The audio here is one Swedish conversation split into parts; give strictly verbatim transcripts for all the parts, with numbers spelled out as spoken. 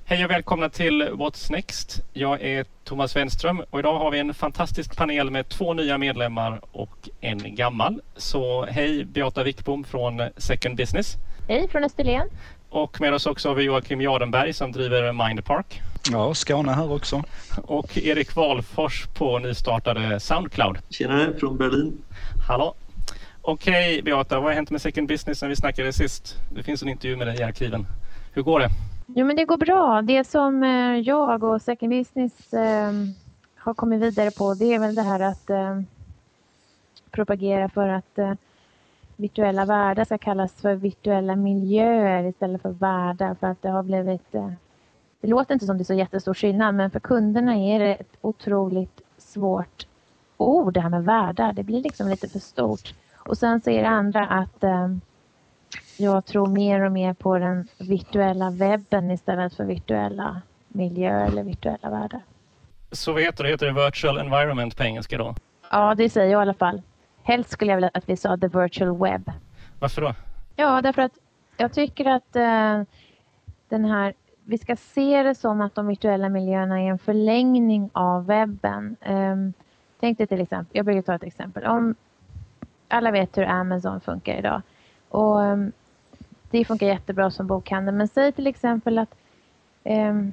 Hej och välkomna till What's Next. Jag är Thomas Wenström och idag har vi en fantastisk panel med två nya medlemmar och en gammal. Så hej Beata Wickbom från Second Business. Hej från Österlen. Och med oss också har vi Joakim Jardenberg som driver Mindpark. Ja, Skåne här också. Och Erik Wahlfors på nystartade Soundcloud. Tjenare från Berlin. Hallå. Okej Beata, vad har hänt med Second Business sen vi snackade sist? Det finns en intervju med dig i arkiven. Hur går det? Jo, men det går bra. Det som jag och Second Business eh, har kommit vidare på, det är väl det här att eh, propagera för att eh, virtuella världar ska kallas för virtuella miljöer istället för världar, för att det har blivit eh, det låter inte som det är så jättestor skillnad, men för kunderna är det ett otroligt svårt ord det här med världar. Det blir liksom lite för stort. Och sen så är det andra att eh, jag tror mer och mer på den virtuella webben istället för virtuella miljöer eller virtuella världar. Så vad heter det? Heter det virtual environment på engelska då? Ja, det säger jag i alla fall. Helst skulle jag vilja att vi sa the virtual web. Varför då? Ja, därför att jag tycker att eh, den här, vi ska se det som att de virtuella miljöerna är en förlängning av webben. Eh, tänk dig till exempel, jag brukar ta ett exempel. Om alla vet hur Amazon funkar idag. Och um, det funkar jättebra som bokhandel. Men säg till exempel att um,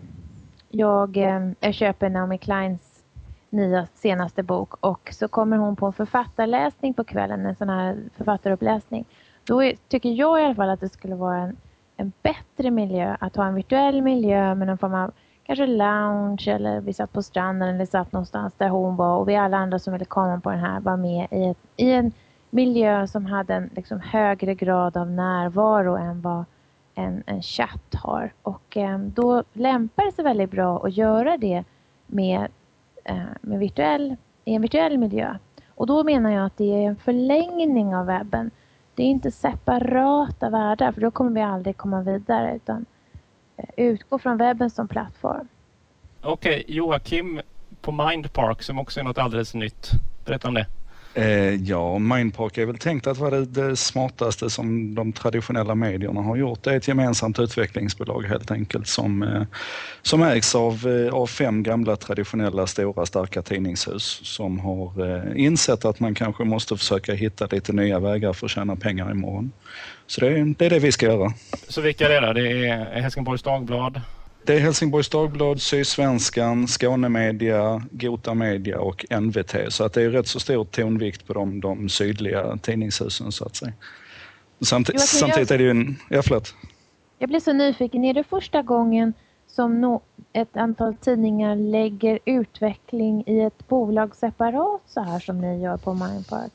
jag, um, jag köper Naomi Kleins nya senaste bok. Och så kommer hon på en författarläsning på kvällen. En sån här författaruppläsning. Då är, tycker jag i alla fall att det skulle vara en, en bättre miljö. Att ha en virtuell miljö med någon form av kanske lounge. Eller vi satt på stranden eller satt någonstans där hon var. Och vi alla andra som ville komma på den här var med i, ett, i en miljö som hade en liksom högre grad av närvaro än vad en, en chatt har. Och eh, då lämpar det sig väldigt bra att göra det med, eh, med virtuell, i en virtuell miljö. Och då menar jag att det är en förlängning av webben. Det är inte separata världar, för då kommer vi aldrig komma vidare, utan eh, utgå från webben som plattform. Okej, Joakim på Mindpark som också är något alldeles nytt. Berätta om det. Eh, ja, Mindpark är väl tänkt att vara det, det smartaste som de traditionella medierna har gjort. Det är ett gemensamt utvecklingsbolag helt enkelt som, eh, som ägs av, eh, av fem gamla traditionella stora starka tidningshus som har eh, insett att man kanske måste försöka hitta lite nya vägar för att tjäna pengar imorgon. Så det är det, är det vi ska göra. Så vilka är det då? Det är Helsingborgs Dagblad? Det är Helsingborgs Dagblad, Sydsvenskan, Skåne Media, Gota Media och N V T. Så att det är rätt så stor tonvikt på de, de sydliga tidningshusen så att säga. Samt, Joakim, samtidigt jag, är det ju en... Ja, förlåt. Jag blir så nyfiken. Är det första gången som no, ett antal tidningar lägger utveckling i ett bolag separat så här som ni gör på Mindpark?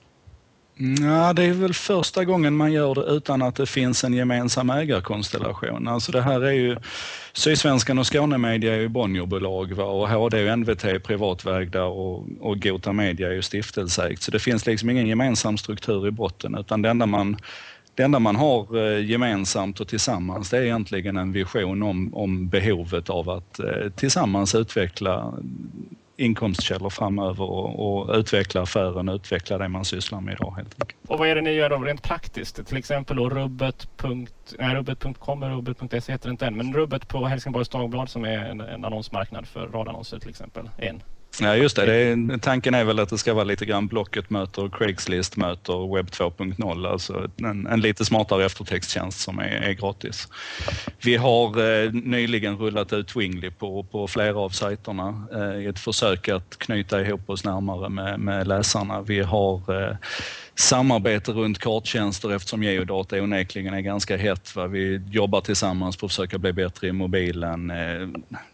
Ja, det är väl första gången man gör det utan att det finns en gemensam ägarkonstellation. Alltså det här är ju, Sydsvenskan och Skåne Media är ju Bonnierbolag, va? Och H D och N V T är privatvägda och, och Gota Media är ju stiftelseägt. Så det finns liksom ingen gemensam struktur i botten, utan det enda man, det enda man har eh, gemensamt och tillsammans, det är egentligen en vision om, om behovet av att eh, tillsammans utveckla inkomstkällor framöver och, och utveckla affären och utveckla det man sysslar med idag helt enkelt. Och vad är det ni gör då rent praktiskt? Till exempel då rubbet. Nej, rubbet punkt com och rubbet punkt se heter det inte än, men Rubbet på Helsingborgs Dagblad som är en, en annonsmarknad för radannonser till exempel. En. Ja, just det. det är, tanken är väl att det ska vara lite grann Blocket möter Craigslist möter webb två punkt noll, alltså en, en lite smartare eftertexttjänst som är, är gratis. Vi har eh, nyligen rullat ut Twingly på, på flera av sajterna eh, i ett försök att knyta ihop oss närmare med, med läsarna. Vi har eh, samarbete runt karttjänster eftersom geodata onekligen är ganska hett. Va? Vi jobbar tillsammans på att försöka bli bättre i mobilen. Eh,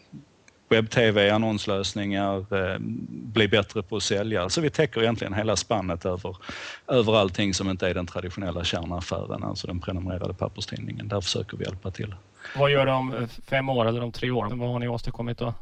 Webb-tv, annonslösningar, eh, bli bättre på att sälja. Så vi täcker egentligen hela spannet över, över allting som inte är den traditionella kärnaffären, alltså den prenumererade papperstidningen. Där försöker vi hjälpa till. Vad gör du om fem år eller om tre år? Vad har ni åstadkommit då?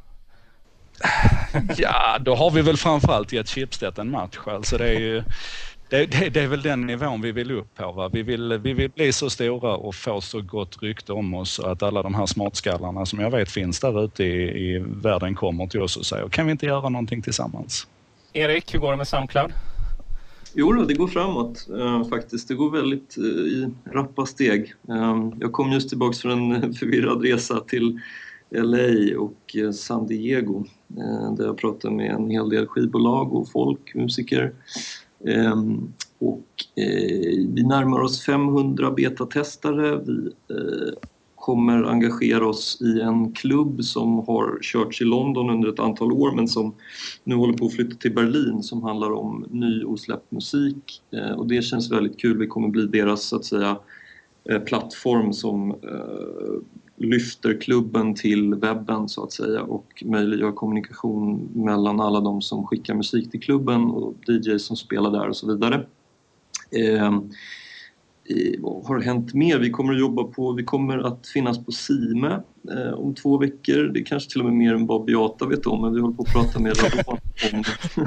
Ja, då har vi väl framförallt gett Schibsted en match. Alltså det är ju... Det, det, det är väl den nivån vi vill upp på. Va? Vi, vill, vi vill bli så stora och få så gott rykte om oss att alla de här smartskallarna som jag vet finns där ute i, i världen kommer till oss och säger kan vi inte göra någonting tillsammans? Erik, hur går det med Soundcloud? Jo då, det går framåt uh, faktiskt. Det går väldigt uh, i rappa steg. Uh, jag kom just tillbaka från en förvirrad resa till L A och eh, San Diego. Eh, där jag pratar med en hel del skivbolag och folk, musiker. Eh, och eh, vi närmar oss femhundra betatestare. Vi eh, kommer engagera oss i en klubb som har körts i London under ett antal år men som nu håller på att flytta till Berlin, som handlar om ny osläppt musik. Eh, och det känns väldigt kul. Vi kommer bli deras, så att säga, eh, plattform som eh, lyfter klubben till webben, så att säga, och möjliggör kommunikation mellan alla de som skickar musik till klubben och D Js som spelar där och så vidare. Eh, Vad har hänt mer? Vi kommer att jobba på, vi kommer att finnas på Sime eh, om två veckor. Det är kanske till och med mer än vad Beata vet om, men vi håller på att prata med Radon om,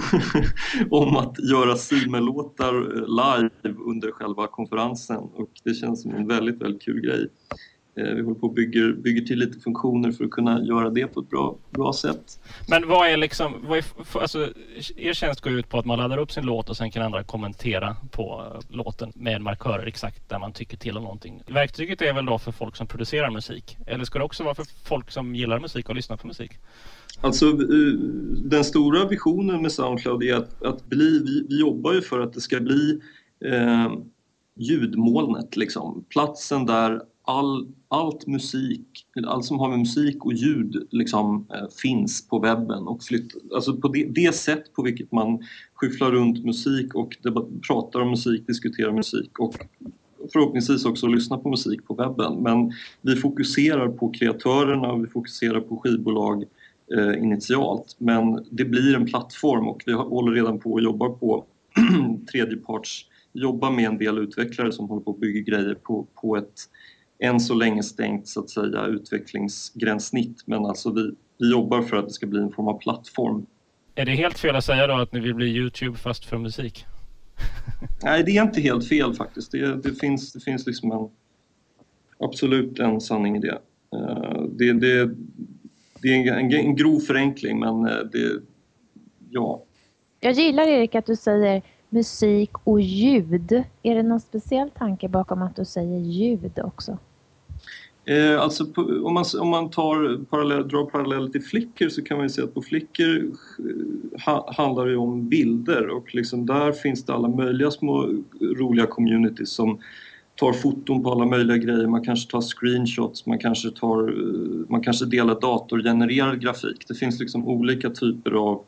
om att göra Sime-låtar live under själva konferensen, och det känns som en väldigt, väldigt kul grej. Eh, vi håller på att bygger, bygger till lite funktioner för att kunna göra det på ett bra, bra sätt. Men vad är liksom, vad är, alltså, er tjänst går ut på att man laddar upp sin låt och sen kan andra kommentera på låten med markörer exakt där man tycker till om någonting. Verktyget är väl då för folk som producerar musik? Eller ska det också vara för folk som gillar musik och lyssnar på musik? Alltså den stora visionen med Soundcloud är att, att bli, vi, vi jobbar ju för att det ska bli eh, ljudmolnet, liksom. Platsen där all, allt musik, allt som har med musik och ljud liksom, eh, finns på webben och flyttar. Alltså på det, det sätt på vilket man skyfflar runt musik och debatt, pratar om musik, diskuterar musik och förhoppningsvis också lyssna på musik på webben. Men vi fokuserar på kreatörerna och vi fokuserar på skivbolag eh, initialt. Men det blir en plattform och vi håller redan på och jobbar på tredjeparts, jobbar med en del utvecklare som håller på att bygga grejer på, på ett än så länge stängt, så att säga, utvecklingsgränssnitt. Men alltså vi, vi jobbar för att det ska bli en form av plattform. Är det helt fel att säga då att ni vill bli YouTube fast för musik? Nej, det är inte helt fel faktiskt. Det, det, finns, det finns liksom en, absolut en sanning i det. Det, det, det är en, en grov förenkling, men det, ja. Jag gillar, Erik, att du säger musik och ljud. Är det någon speciell tanke bakom att du säger ljud också? Eh, alltså på, om, man, om man tar parallell, drar paralleller till Flickr, så kan man ju säga att på Flickr ha, handlar det om bilder, och liksom där finns det alla möjliga små roliga communities som tar foton på alla möjliga grejer. Man kanske tar screenshots, man kanske, tar, man kanske delar datorgenererad grafik. Det finns liksom olika typer av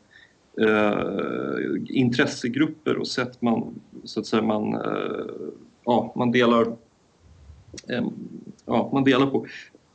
eh, intressegrupper och sätt man, så att säga, man, eh, ja, man delar Ja, man delar på.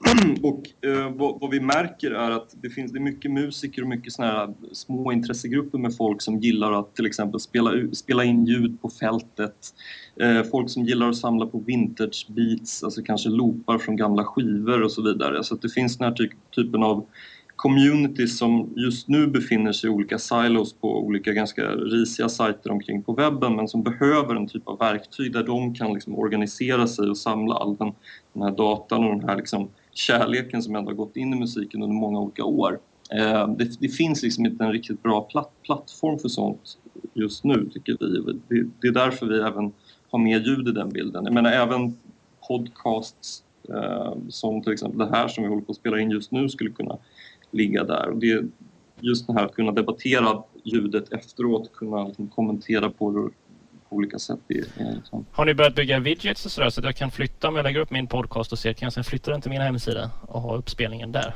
Och eh, vad, vad vi märker är att det finns det är mycket musiker och mycket såna här små intressegrupper med folk som gillar att till exempel spela, spela in ljud på fältet. Eh, folk som gillar att samla på vintage beats, alltså kanske loopar från gamla skivor och så vidare. Så att det finns den här ty- typen av communities som just nu befinner sig i olika silos på olika ganska risiga sajter omkring på webben, men som behöver en typ av verktyg där de kan liksom organisera sig och samla all den, den här datan och den här liksom kärleken som ändå har gått in i musiken under många olika år. Eh, det, det finns liksom inte en riktigt bra platt, plattform för sånt just nu, tycker vi. Det, det är därför vi även har mer ljud i den bilden. Jag menar, även podcasts eh, som till exempel det här som vi håller på att spela in just nu skulle kunna ligga där. Och det är just det här att kunna debattera ljudet efteråt, kunna liksom kommentera på det på olika sätt. Liksom. Har ni börjat bygga widgets och sådär så att jag kan flytta, om jag lägger upp min podcast och ser, kan jag sen flytta den till min hemsida och ha uppspelningen där?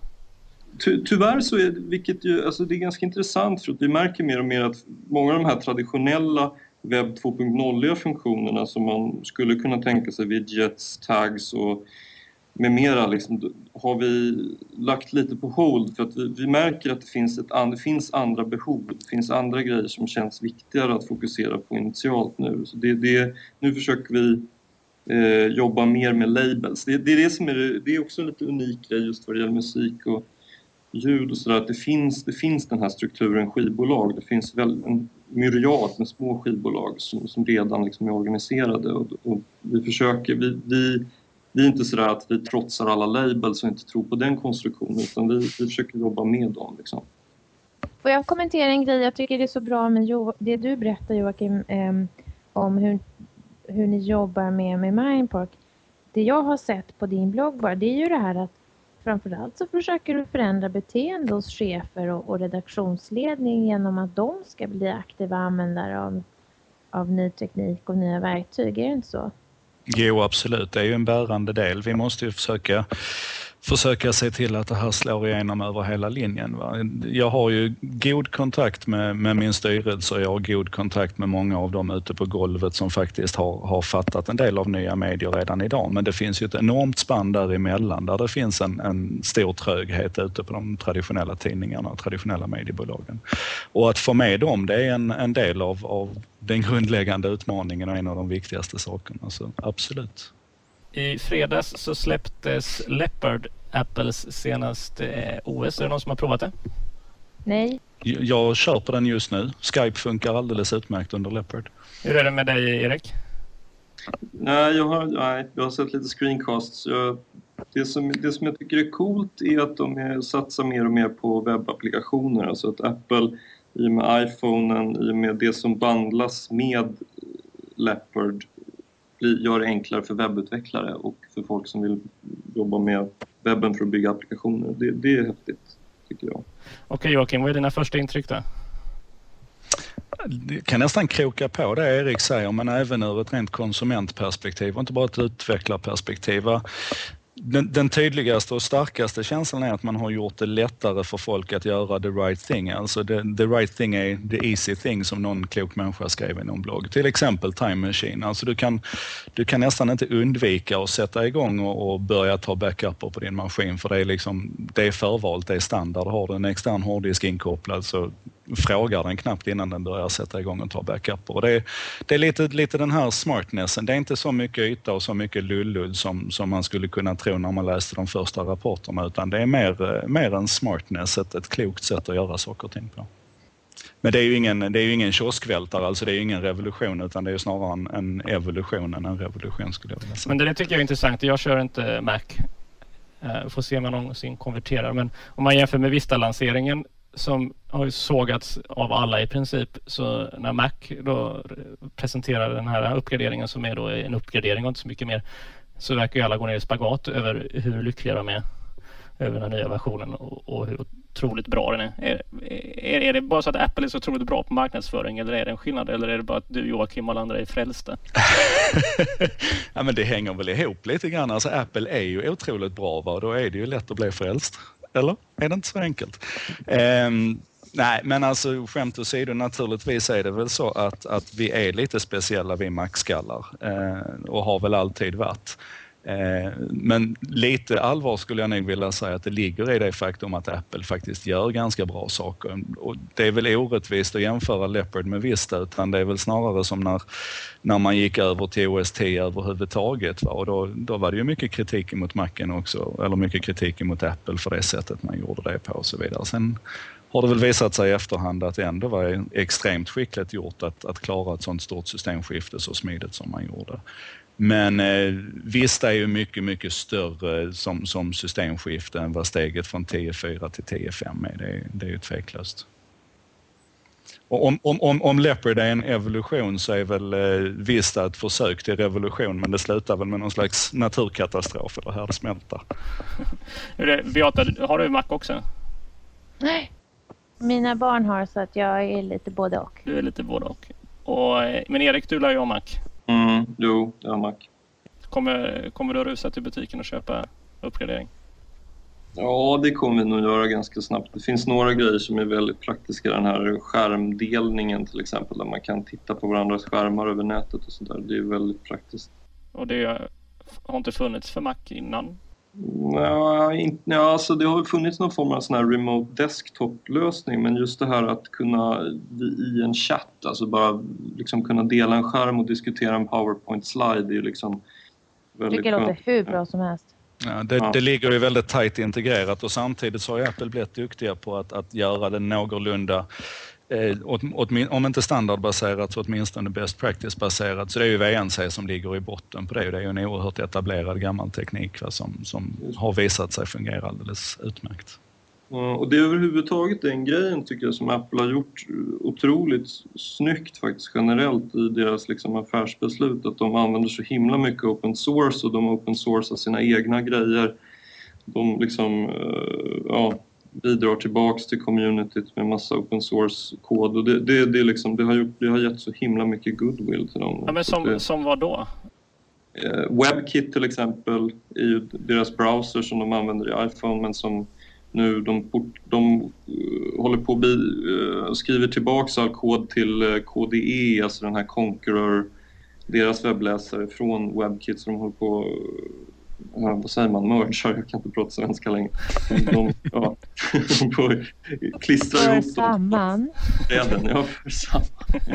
Ty, tyvärr så är vilket ju, alltså det är ganska intressant, för att vi märker mer och mer att många av de här traditionella webb två punkt noll funktionerna som man skulle kunna tänka sig, widgets, tags och med mera, liksom, har vi lagt lite på hold, för att vi, vi märker att det finns, ett, det finns andra behov, det finns andra grejer som känns viktigare att fokusera på initialt nu. Så det, det, nu försöker vi eh, jobba mer med labels. Det, det är det som är, det är också en lite unik grej just vad det gäller musik och ljud och sådär, att det finns, det finns den här strukturen skivbolag. Det finns väl en myriad med små skivbolag som, som redan liksom är organiserade, och, och vi försöker, vi, vi Vi är inte sådär att vi trotsar alla labels och inte tror på den konstruktionen, utan vi, vi försöker jobba med dem. Liksom. Får jag kommentera en grej? Jag tycker det är så bra med jo- det du berättar, Joakim, eh, om hur, hur ni jobbar med, med Mindpark. Det jag har sett på din blogg bara, det är ju det här att framförallt så försöker du förändra beteende hos chefer och, och redaktionsledning genom att de ska bli aktiva användare av, av ny teknik och nya verktyg. Är det inte så? Jo, absolut. Det är ju en bärande del. Vi måste ju försöka, försöka se till att det här slår igenom över hela linjen. Va? Jag har ju god kontakt med, med min styrelse och jag har god kontakt med många av dem ute på golvet som faktiskt har, har fattat en del av nya medier redan idag. Men det finns ju ett enormt spann däremellan där det finns en, en stor tröghet ute på de traditionella tidningarna och traditionella mediebolagen. Och att få med dem, det är en, en del av, av den grundläggande utmaningen och en av de viktigaste sakerna. Så absolut. I fredags så släpptes Leopard, Apples senaste O S. Är det någon som har provat det? Nej. Jag kör på den just nu. Skype funkar alldeles utmärkt under Leopard. Hur är det med dig, Erik? Nej, jag har, nej, jag har sett lite screencasts. Jag, det, som, det som jag tycker är coolt är att de är, satsar mer och mer på webbapplikationer. Alltså att Apple i och med iPhonen, i och med det som bandlas med Leopard, gör det enklare för webbutvecklare och för folk som vill jobba med webben för att bygga applikationer. Det, det är häftigt, tycker jag. Okej Joakim, vad är dina första intryck då? Jag kan nästan kroka på det Erik säger, men även ur ett rent konsumentperspektiv och inte bara ett utvecklarperspektiv. Den, den tydligaste och starkaste känslan är att man har gjort det lättare för folk att göra the right thing. Alltså the, the right thing är the easy thing som någon klok människa skrev i någon blogg. Till exempel Time Machine. Alltså du kan, du kan nästan inte undvika att sätta igång och, och börja ta backuper på din maskin. För det är, liksom, det är förvalt, det är standard. Har du en extern hårddisk inkopplad så frågar den knappt innan den börjar sätta igång och ta backuper. Och det är, det är lite, lite den här smartnessen. Det är inte så mycket yta och så mycket lullull som, som man skulle kunna tro när man läste de första rapporterna, utan det är mer, mer en smartness, ett, ett klokt sätt att göra saker och ting på. Men det är ju ingen, det är ju ingen kioskvältare, alltså det är ju ingen revolution, utan det är ju snarare en, en evolution än en revolution skulle jag vilja säga. Men det tycker jag är intressant. Jag kör inte Mac. Uh, får se om man någonsin konverterar. Men om man jämför med Vista-lanseringen som har ju sågats av alla i princip, så när Mac då presenterar den här uppgraderingen som är då en uppgradering och inte så mycket mer, så verkar ju alla gå ner i spagat över hur lyckliga de är över den nya versionen och, och hur otroligt bra den är. Är, är. är det bara så att Apple är så otroligt bra på marknadsföring, eller är det en skillnad, eller är det bara att du, Joakim, och alla andra är frälsta? Ja, men det hänger väl ihop lite grann. Alltså Apple är ju otroligt bra, va? Då är det ju lätt att bli frälst. Eller? Är det inte så enkelt? Um, nej, men alltså skämt åsido, naturligtvis är det väl så att, att vi är lite speciella, vi Mac-skallar. Uh, och har väl alltid varit. Uh, men lite allvar skulle jag nog vilja säga att det ligger i det faktum att Apple faktiskt gör ganska bra saker. Och det är väl orättvist att jämföra Leopard med Vista, utan det är väl snarare som när, när man gick över till O S T överhuvudtaget. Va? Och då, då var det ju mycket kritik mot Macen också, eller mycket kritik mot Apple för det sättet man gjorde det på och så vidare. Sen har det väl visat sig i efterhand att det ändå var extremt skickligt gjort att, att klara ett sånt stort systemskifte så smidigt som man gjorde. Men eh, visst är ju mycket, mycket större som, som systemskifte än vad steget från tio punkt fyra till tio punkt fem är. Det, det är ju tveklöst. Och om, om, om, om Leopard är en evolution så är väl eh, visst ett försök till revolution, men det slutar väl med någon slags naturkatastrof eller härdsmälta. Beata, har du Mac också? Nej. Mina barn har, så att jag är lite både och. Du är lite både och. och men Erik, du lär ju ha Mac. Mm, jo, jag har Mac. Kommer, kommer du att rusa till butiken och köpa uppgradering? Ja, det kommer vi nog göra ganska snabbt. Det finns några grejer som är väldigt praktiska. Den här skärmdelningen till exempel, där man kan titta på varandras skärmar över nätet och sånt där. Det är väldigt praktiskt. Och det har inte funnits för Mac innan? Ja, inte, ja, alltså det har funnits någon form av sån här remote desktop-lösning, men just det här att kunna i en chatt, alltså bara liksom kunna dela en skärm och diskutera en PowerPoint-slide, det är ju liksom väldigt tycker det låter hur bra som helst. Ja, det, ja. det ligger ju väldigt tajt integrerat och samtidigt så har Apple blivit duktiga på att, att göra det någorlunda eh, åt, åt, om inte standardbaserat så åtminstone best practice-baserat. Så det är ju V N C som ligger i botten på det. Det är ju en oerhört etablerad gammal teknik, va, som, som har visat sig fungera alldeles utmärkt. Ja, och det är överhuvudtaget den grejen tycker jag som Apple har gjort otroligt snyggt faktiskt generellt i deras liksom affärsbeslut, att de använder så himla mycket open source och de open sourcar sina egna grejer. de liksom, ja, bidrar tillbaks till communityt med massa open source-kod. Och det, det, det, liksom, det, har gjort, det har gett så himla mycket goodwill till dem. Ja, men som, det, som vad då? WebKit till exempel är ju deras browser som de använder i iPhone, men som nu de, de uh, håller på att bi, uh, skriver tillbaks all kod till uh, K D E, alltså den här Conqueror, deras webbläsare från WebKit, som de håller på uh, vad säger man, merchar, jag kan inte prata svenska längre. De, ja, på, klistrar ihop samman. Redan, ja, för samman.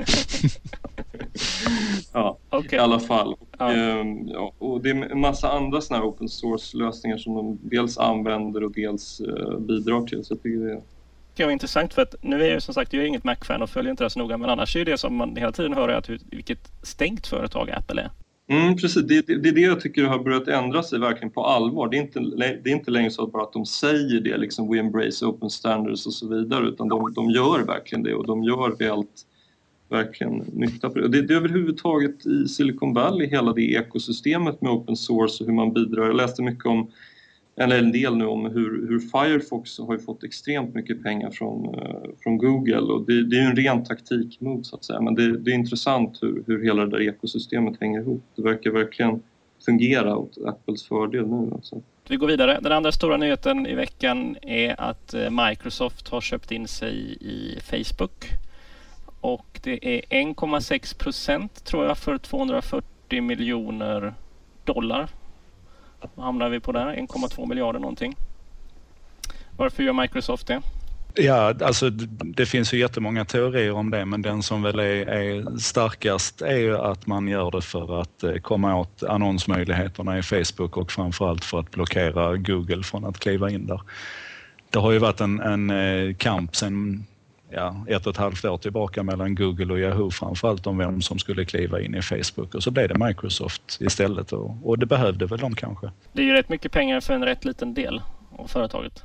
Ja, okay. I alla fall. Ja. Um, ja, och det är en massa andra såna här open source-lösningar som de dels använder och dels uh, bidrar till. Så jag tycker det är... Det var intressant, för att nu är jag som sagt jag är inget Mac-fan och följer inte det så noga, men annars är det som man hela tiden hör att hur, vilket stängt företag Apple är. Mm, precis, det, det, det är det jag tycker har börjat ändra sig verkligen på allvar. Det är inte, det är inte längre så att bara att de säger det, liksom we embrace open standards och så vidare, utan de, de gör verkligen det, och de gör reellt verkligen nytta på det. Det, det är överhuvudtaget i Silicon Valley, hela det ekosystemet med open source och hur man bidrar. Jag läste mycket om, eller en del nu om hur, hur Firefox har ju fått extremt mycket pengar från, uh, från Google, och det, det är ju en ren taktikmove så att säga, men det, det är intressant hur, hur hela det där ekosystemet hänger ihop. Det verkar verkligen fungera åt Apples fördel nu alltså. Vi går vidare. Den andra stora nyheten i veckan är att Microsoft har köpt in sig i Facebook, och det är en komma sex procent tror jag för tvåhundrafyrtio miljoner dollar. Vad hamnar vi på där? en komma två miljarder någonting. Varför gör Microsoft det? Ja, alltså det finns ju jättemånga teorier om det, men den som väl är, är starkast är ju att man gör det för att komma åt annonsmöjligheterna i Facebook, och framförallt för att blockera Google från att kliva in där. Det har ju varit en, en kamp sedan ja, ett och ett halvt år tillbaka mellan Google och Yahoo framförallt om vem som skulle kliva in i Facebook, och så blev det Microsoft istället, och, och det behövde väl de kanske. Det är ju rätt mycket pengar för en rätt liten del av företaget.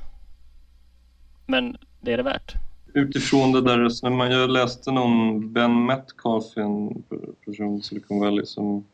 Men det är det värt. Utifrån det där resonemang, jag läste någon Ben Metcalf, en person i Silicon Valley som,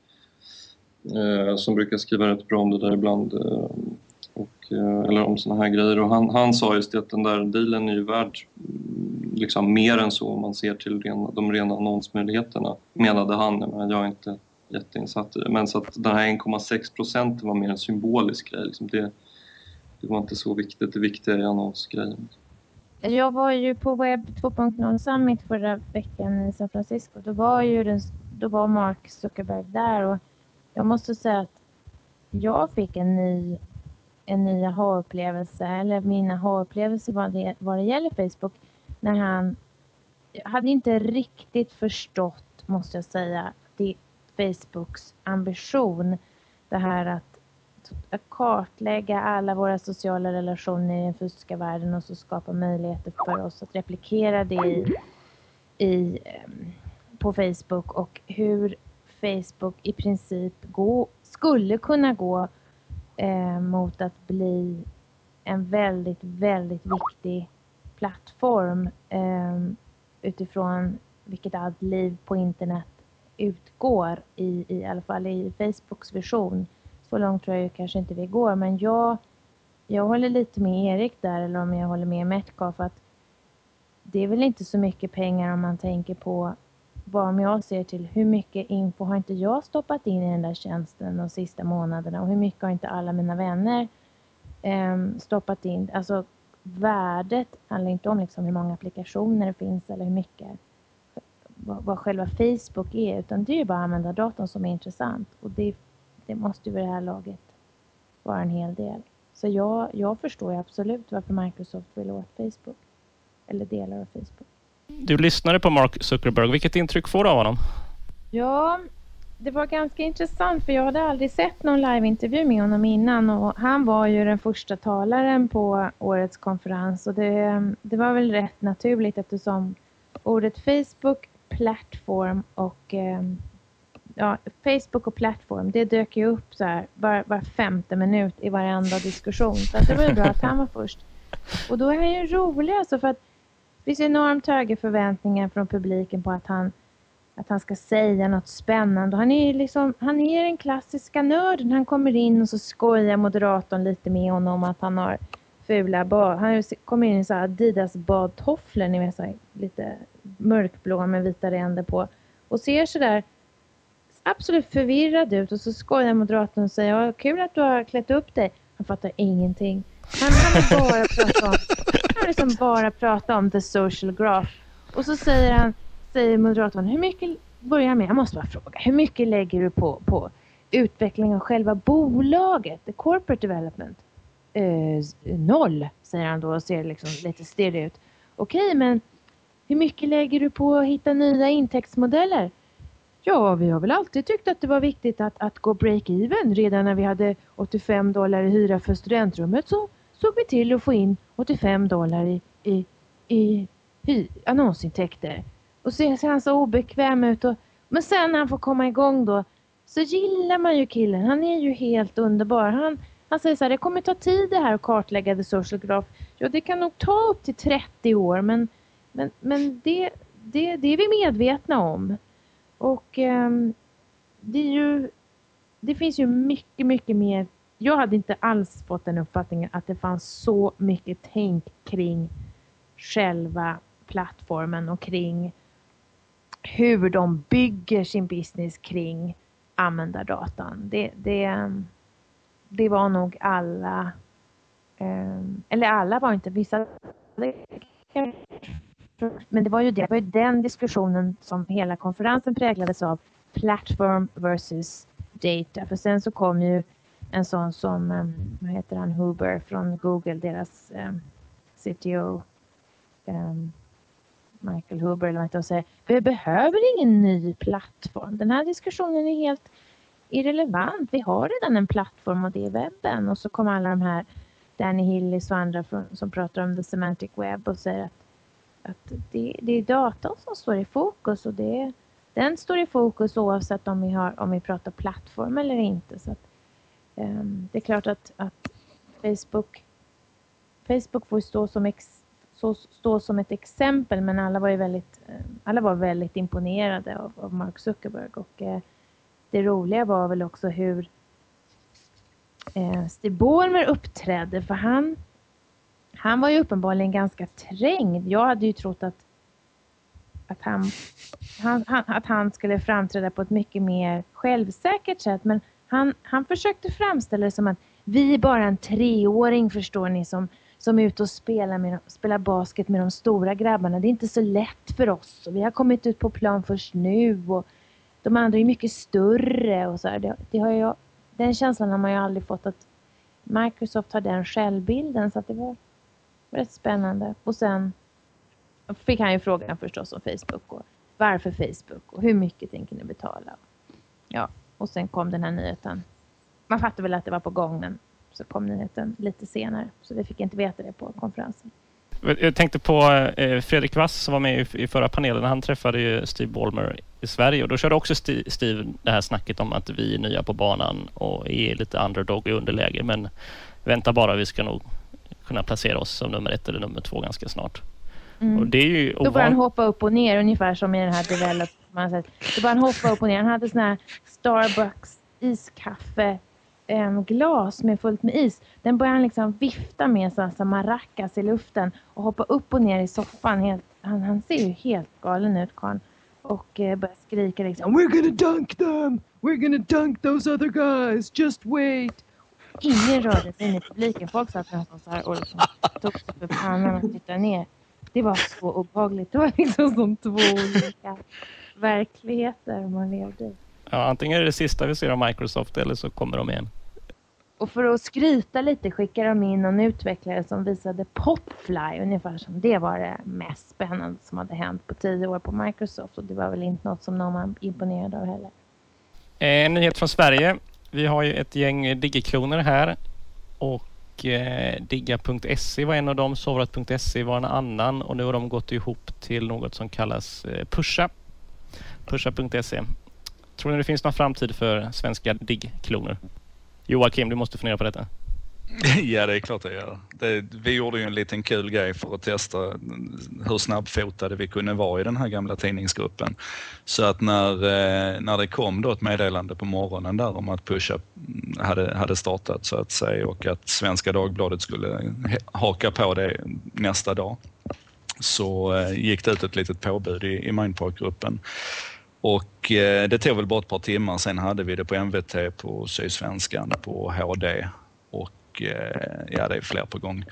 eh, som brukar skriva rätt bra om det där ibland, eh, och, eh, eller om såna här grejer, och han, han sa just att den där dealen är ju värd liksom mer än så om man ser till rena, de rena annonsmöjligheterna, menade han, men jag är inte jätteinsatt i det, men så att den här en komma sex procent var mer en symbolisk grej liksom. det, det var inte så viktigt, det viktiga är annonsgrejen. Jag var ju på Web två punkt noll Summit förra veckan i San Francisco. Då var ju den, då var Mark Zuckerberg där, och jag måste säga att jag fick en ny en ny aha-upplevelse, eller min aha-upplevelse vad det, vad det gäller Facebook, när han jag hade inte riktigt förstått, måste jag säga, det Facebooks ambition, det här att att kartlägga alla våra sociala relationer i den fysiska världen och så skapa möjligheter för oss att replikera det i, i, på Facebook, och hur Facebook i princip gå, skulle kunna gå eh, mot att bli en väldigt, väldigt viktig plattform eh, utifrån vilket allt liv på internet utgår i, i alla fall i Facebooks vision. Så långt tror jag ju kanske inte vi går, men jag, jag håller lite med Erik där, eller om jag håller med Metcalf, att det är väl inte så mycket pengar om man tänker på, bara om jag ser till hur mycket info har inte jag stoppat in i den där tjänsten de sista månaderna, och hur mycket har inte alla mina vänner eh, stoppat in. Alltså värdet handlar inte om liksom hur många applikationer det finns eller hur mycket vad, vad själva Facebook är, utan det är ju bara användardatorn som är intressant, och det, det måste ju vid det här laget vara en hel del. Så jag, jag förstår ju absolut varför Microsoft vill åt Facebook, eller delar av Facebook. Du lyssnade på Mark Zuckerberg. Vilket intryck får du av honom? Ja, det var ganska intressant, för jag hade aldrig sett någon liveintervju med honom innan, och han var ju den första talaren på årets konferens, och det, det var väl rätt naturligt eftersom ordet Facebook, plattform och ja, Facebook och plattform, det dök ju upp så här var, var femte minut i varenda diskussion, så att det var ju bra att han var först. Och då är han ju rolig alltså, för att det finns enormt höga förväntningar från publiken på att han att han ska säga något spännande. Han är liksom, han är den klassiska nörden. Han kommer in och så skojar moderatorn lite med honom att han har fula bad. Han kommer in i så här Adidas badtofflor, ni vet, så här, lite mörkblå med vita ränder på. Och ser så där absolut förvirrad ut. Och så skojar moderatorn och säger, ja, kul att du har klätt upp dig. Han fattar ingenting. Han, han vill bara prata om, han liksom bara prata om the social graph. Och så säger han, säger moderatorn, hur mycket, börjar med, jag måste bara fråga, hur mycket lägger du på, på utveckling av själva bolaget, the corporate development? Uh, noll, säger han då och ser liksom lite stirrig ut. Okej, men hur mycket lägger du på att hitta nya intäktsmodeller? Ja, vi har väl alltid tyckt att det var viktigt att, att gå break-even. Redan när vi hade åttiofem dollar i hyra för studentrummet så såg vi till att få in åttiofem dollar i, i, i hy, annonsintäkter. Och så ser han så obekväm ut. Och, men sen när han får komma igång då så gillar man ju killen. Han är ju helt underbar. Han, han säger så här, det kommer ta tid det här att kartlägga the social graph. Ja, det kan nog ta upp till trettio år, men, men, men det, det, det är vi medvetna om. Och um, det är ju, det finns ju mycket, mycket mer. Jag hade inte alls fått den uppfattningen att det fanns så mycket tänk kring själva plattformen och kring hur de bygger sin business kring användardatan. Det, det, det var nog alla, um, eller alla var inte, vissa, men det var ju det, det var ju den diskussionen som hela konferensen präglades av, platform versus data. För sen så kom ju en sån som, um, vad heter han, Huber från Google, deras um, C T O, um, Michael Huber eller vad heter, och säger, vi behöver ingen ny plattform. Den här diskussionen är helt irrelevant. Vi har redan en plattform och det är webben. Och så kommer alla de här Danny Hillis och andra från, som pratar om the semantic web och säger att, att det, det är datan som står i fokus, och det, den står i fokus oavsett om vi, har, om vi pratar plattform eller inte. Så att, um, det är klart att, att Facebook, Facebook får stå som, ex, så, stå som ett exempel, men alla var ju väldigt, alla var väldigt imponerade av, av Mark Zuckerberg. Och eh, det roliga var väl också hur eh, Steve Ballmer uppträdde, för han Han var ju uppenbarligen ganska trängd. Jag hade ju trott att, att, han, han, han, att han skulle framträda på ett mycket mer självsäkert sätt. Men han, han försökte framställa det som att vi är bara en treåring, förstår ni, som, som är ute och spelar, med, spelar basket med de stora grabbarna. Det är inte så lätt för oss. Och vi har kommit ut på plan först nu. Och de andra är mycket större. Och så här. Det, det har jag, den känslan har man ju aldrig fått, att Microsoft har den självbilden. Så att det var rätt spännande. Och sen fick han ju frågan förstås om Facebook. Och varför Facebook? Och hur mycket tänker ni betala? Ja, och sen kom den här nyheten. Man fattade väl att det var på gång, men så kom nyheten lite senare. Så vi fick inte veta det på konferensen. Jag tänkte på eh, Fredrik Wass som var med i, i förra panelen. Han träffade ju Steve Ballmer i Sverige. Och då körde också St- Steve det här snacket om att vi är nya på banan och är lite underdog i underläge. Men vänta bara, vi ska nog kunna placera oss som nummer ett eller nummer två ganska snart. Mm. Och det är ju ovan... Då började han hoppa upp och ner, ungefär som i den här develop. Man säger. Då började han hoppa upp och ner. Han hade sån här Starbucks iskaffe um, glas med fullt med is. Den började han liksom vifta med så som maracas i luften och hoppa upp och ner i soffan. Helt, han, han ser ju helt galen ut, Karl. Och uh, började skrika liksom, we're gonna dunk them! We're gonna dunk those other guys! Just wait! Ingen rörde sig in i publiken. Folk satt nästan så här och liksom tog sig för pannan och tittade ner. Det var så obehagligt. Det var liksom som två olika verkligheter man levde i. Ja, antingen är det sista vi ser av Microsoft eller så kommer de igen. Och för att skryta lite skickade de in en utvecklare som visade Popfly, ungefär som det var det mest spännande som hade hänt på tio år på Microsoft. Och det var väl inte något som någon var imponerad av heller. En nyhet från Sverige. Vi har ju ett gäng Digikloner här och eh, Digga punkt se var en av dem, Sovrat punkt se var en annan, och nu har de gått ihop till något som kallas eh, Pusha. Pusha punkt se. Tror ni det finns någon framtid för svenska Digikloner? Joakim, du måste fundera på detta. Ja, det är klart det gör. Det, vi gjorde ju en liten kul grej för att testa hur snabbfotade vi kunde vara i den här gamla tidningsgruppen. Så att när, när det kom då ett meddelande på morgonen där om att Pushup hade, hade startat så att säga och att Svenska Dagbladet skulle haka på det nästa dag, så gick det ut ett litet påbud i, i Mindpark-gruppen. Och eh, det tog väl bara ett par timmar, sen hade vi det på M V T, på Sydsvenskan, på H D och eh, ja, det är fler på gång.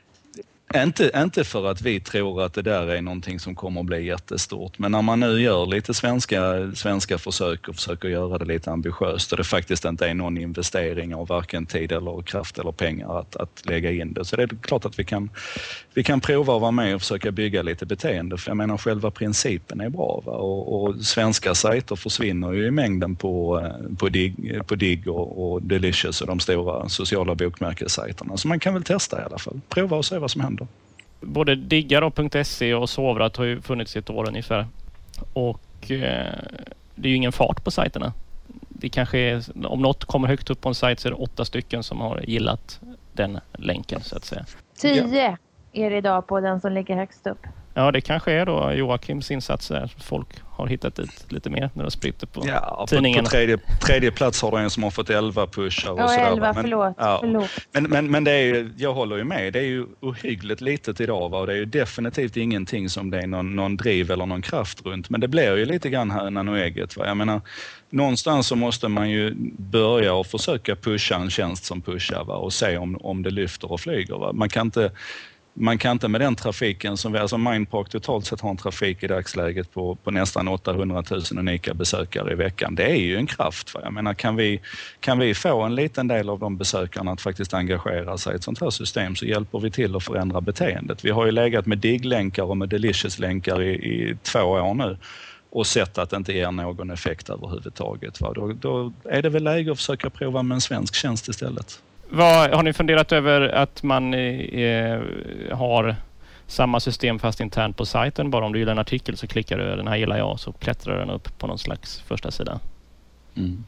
Inte, inte för att vi tror att det där är någonting som kommer att bli jättestort, men när man nu gör lite svenska, svenska försök och försöker göra det lite ambitiöst och det faktiskt inte är någon investering av varken tid eller kraft eller pengar att, att lägga in det, så det är klart att vi kan, vi kan prova att vara med och försöka bygga lite beteende, för jag menar själva principen är bra, va? Och, och svenska sajter försvinner ju i mängden på, på Digg, på Digg och, och Delicious och de stora sociala bokmärkessajterna, så man kan väl testa i alla fall, prova och se vad som händer. Både Diggar och .se och Sovrat har ju funnits i ett år ungefär. Och eh, det är ju ingen fart på sajterna. Det kanske är, om något kommer högt upp på en sajt så är det åtta stycken som har gillat den länken så att säga. Tio är det idag på den som ligger högst upp. Ja, det kanske är då Joakims insatser. Folk har hittat dit lite mer när de spritter på ja, tidningen. På tredje, tredje plats har du en som har fått elva pushar och ja, sådär. elva, men, förlåt. ja. förlåt. Men, men, men det är ju, jag håller ju med. Det är ju ohyggligt litet idag, va? Och det är ju definitivt ingenting som det är någon, någon driv eller någon kraft runt. Men det blir ju lite grann hönan och ägget, va? Jag menar, någonstans så måste man ju börja och försöka pusha en tjänst som pushar, va? Och se om, om det lyfter och flyger, va? Man kan inte... Man kan inte med den trafiken som vi, alltså Mindpark totalt sett har en trafik i dagsläget på, på nästan åttahundratusen unika besökare i veckan. Det är ju en kraft. Va? Jag menar, kan vi, kan vi få en liten del av de besökarna att faktiskt engagera sig i ett sånt här system, så hjälper vi till att förändra beteendet. Vi har ju legat med Digg-länkar och med Delicious-länkar i, i två år nu och sett att det inte ger någon effekt överhuvudtaget. Va? Då, då är det väl läge att försöka prova med en svensk tjänst istället. Vad, har ni funderat över att man eh, har samma system fast internt på sajten? Bara om du gillar en artikel så klickar du den här gillar jag, så klättrar den upp på någon slags första sida. Mm.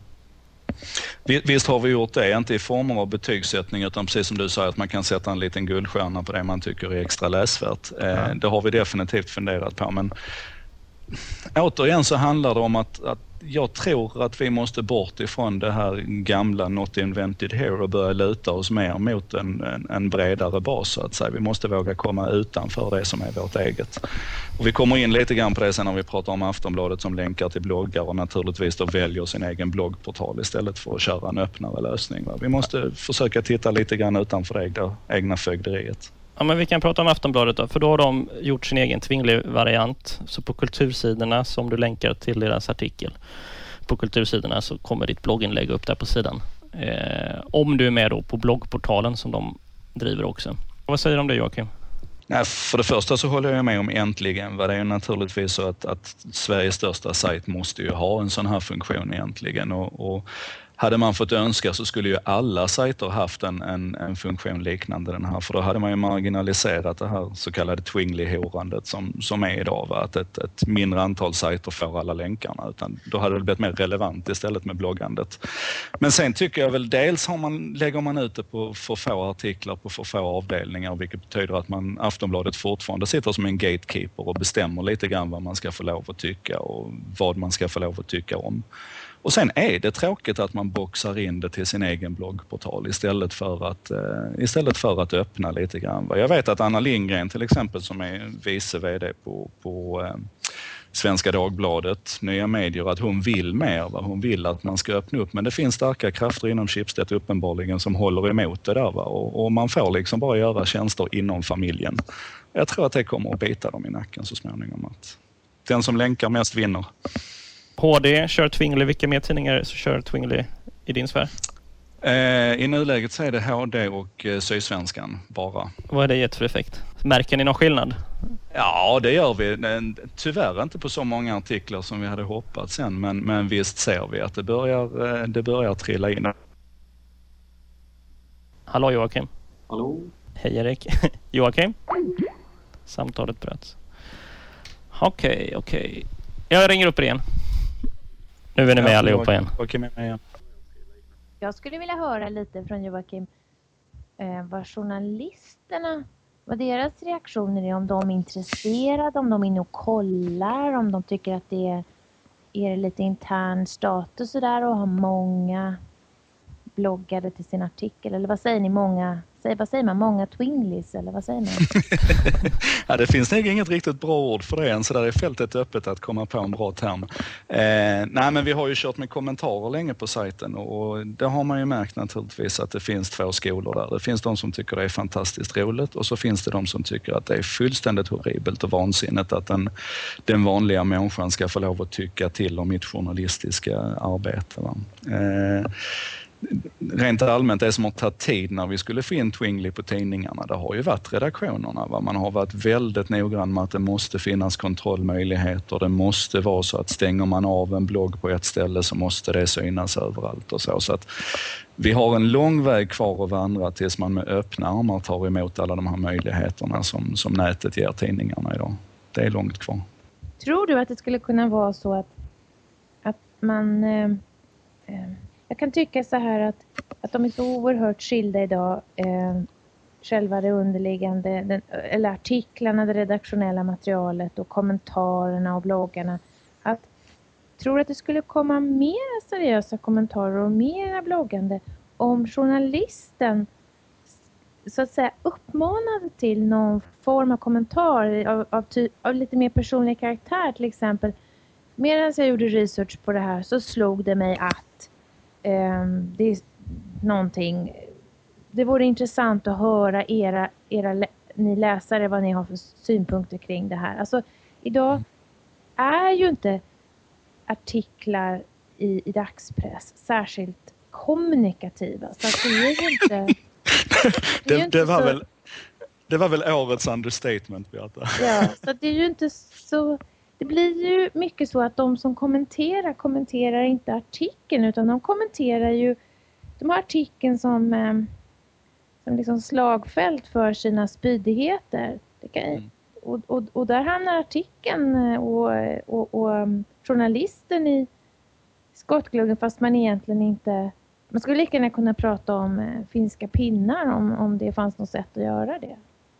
Visst har vi gjort det, inte i former av betygssättning utan precis som du sa att man kan sätta en liten guldstjärna på det man tycker är extra läsvärt. Eh, det har vi definitivt funderat på, men återigen så handlar det om att, att jag tror att vi måste bort ifrån det här gamla not invented here och börja luta oss mer mot en, en, en bredare bas så att säga. Vi måste våga komma utanför det som är vårt eget. Och vi kommer in lite grann på det sen när vi pratar om Aftonbladet som länkar till bloggar och naturligtvis då väljer sin egen bloggportal istället för att köra en öppnare lösning. Va? Vi måste försöka titta lite grann utanför det egna, egna fögderiet. Ja, men vi kan prata om Aftonbladet då, för då har de gjort sin egen Twingly-variant. Så på kultursidorna som du länkar till deras artikel, på kultursidorna så kommer ditt blogginlägg upp där på sidan. Eh, om du är med då på bloggportalen som de driver också. Vad säger du om det, Joakim? Nej, för det första så håller jag med om äntligen. Va? Det är ju naturligtvis så att, att Sveriges största sajt måste ju ha en sån här funktion egentligen. Och, och hade man fått önska så skulle ju alla sajter haft en, en, en funktion liknande den här. För då hade man ju marginaliserat det här så kallade Twingly-horandet som, som är idag. Va? Att ett, ett mindre antal sajter får alla länkarna. Utan då hade det blivit mer relevant istället med bloggandet. Men sen tycker jag väl dels har man, lägger man ut det på för få artiklar på för få avdelningar. Vilket betyder att man, Aftonbladet fortfarande sitter som en gatekeeper och bestämmer lite grann vad man ska få lov att tycka och vad man ska få lov att tycka om. Och sen är det tråkigt att man boxar in det till sin egen bloggportal istället för att, eh, istället för att öppna lite grann. Jag vet att Anna Lindgren till exempel som är vice vd på, på eh, Svenska Dagbladet, Nya Medier, att hon vill mer, va? Hon vill att man ska öppna upp. Men det finns starka krafter inom Schibsted uppenbarligen som håller emot det där. Va? Och, och man får liksom bara göra tjänster inom familjen. Jag tror att det kommer att bita dem i nacken så småningom. Att den som länkar mest vinner. H D kör Twingly. Vilka mer tidningar så kör Twingly i din sfär? Eh, I nuläget så är det H D och eh, Sydsvenskan bara. Vad är det gett för effekt? Märker ni någon skillnad? Ja, det gör vi. Tyvärr inte på så många artiklar som vi hade hoppats sen. Men, men visst ser vi att det börjar, det börjar trilla in. Hallå Joakim. Hallå. Hej Erik. Joakim. Samtalet bröts. Okej, okay, okej. Okay. Jag ringer upp er igen. Nu är ni med ja, allihopa igen. Joakim är med igen. Jag skulle vilja höra lite från Joakim. eh, vad journalisterna, vad deras reaktioner är, om de är intresserade, om de är inne och kollar, om de tycker att det är, är lite intern status och där och har många bloggade till sin artikel, eller vad säger ni, många, säg, vad säger man, många twinglies, eller vad säger man? Ja, det finns nog inget riktigt bra ord för det än, så där är fältet öppet att komma på en bra term. Eh, nej, men vi har ju kört med kommentarer länge på sajten, och det har man ju märkt naturligtvis att det finns två skolor där. Det finns de som tycker det är fantastiskt roligt, och så finns det de som tycker att det är fullständigt horribelt och vansinnigt att den, den vanliga människan ska få lov att tycka till om mitt journalistiska arbete. Va? Eh, Rent allmänt, det som har tagit tid när vi skulle få in Twingly på tidningarna, det har ju varit redaktionerna. Va? Man har varit väldigt noggrann med att det måste finnas kontrollmöjligheter. Det måste vara så att stänger man av en blogg på ett ställe så måste det synas överallt och så. Så att vi har en lång väg kvar att vandra tills man med öppna armar tar emot alla de här möjligheterna som, som nätet ger tidningarna idag. Det är långt kvar. Tror du att det skulle kunna vara så att, att man... Eh, eh, Jag kan tycka så här att, att de är så oerhört skilda idag, eh, själva det underliggande, den, eller artiklarna, det redaktionella materialet och kommentarerna och bloggarna. Att, tror att det skulle komma mer seriösa kommentarer och mera bloggande om journalisten så att säga uppmanade till någon form av kommentar av, av, ty, av lite mer personlig karaktär, till exempel. Medan jag gjorde research på det här så slog det mig att det är någonting, det vore intressant att höra era, era ni läsare vad ni har för synpunkter kring det här. Alltså idag är ju inte artiklar i, i dagspress särskilt kommunikativa, så att det är ju inte det, är det, inte det var så, väl det var väl årets understatement, Beata. Ja, så att det är ju inte så. Det blir ju mycket så att de som kommenterar, kommenterar inte artikeln, utan de kommenterar ju, de har artikeln som, eh, som liksom slagfält för sina spydigheter. Det kan, mm. och, och, och där hamnar artikeln och, och, och um, journalisten i skottgluggen, fast man egentligen inte, man skulle lika gärna kunna prata om eh, finska pinnar om, om det fanns något sätt att göra det.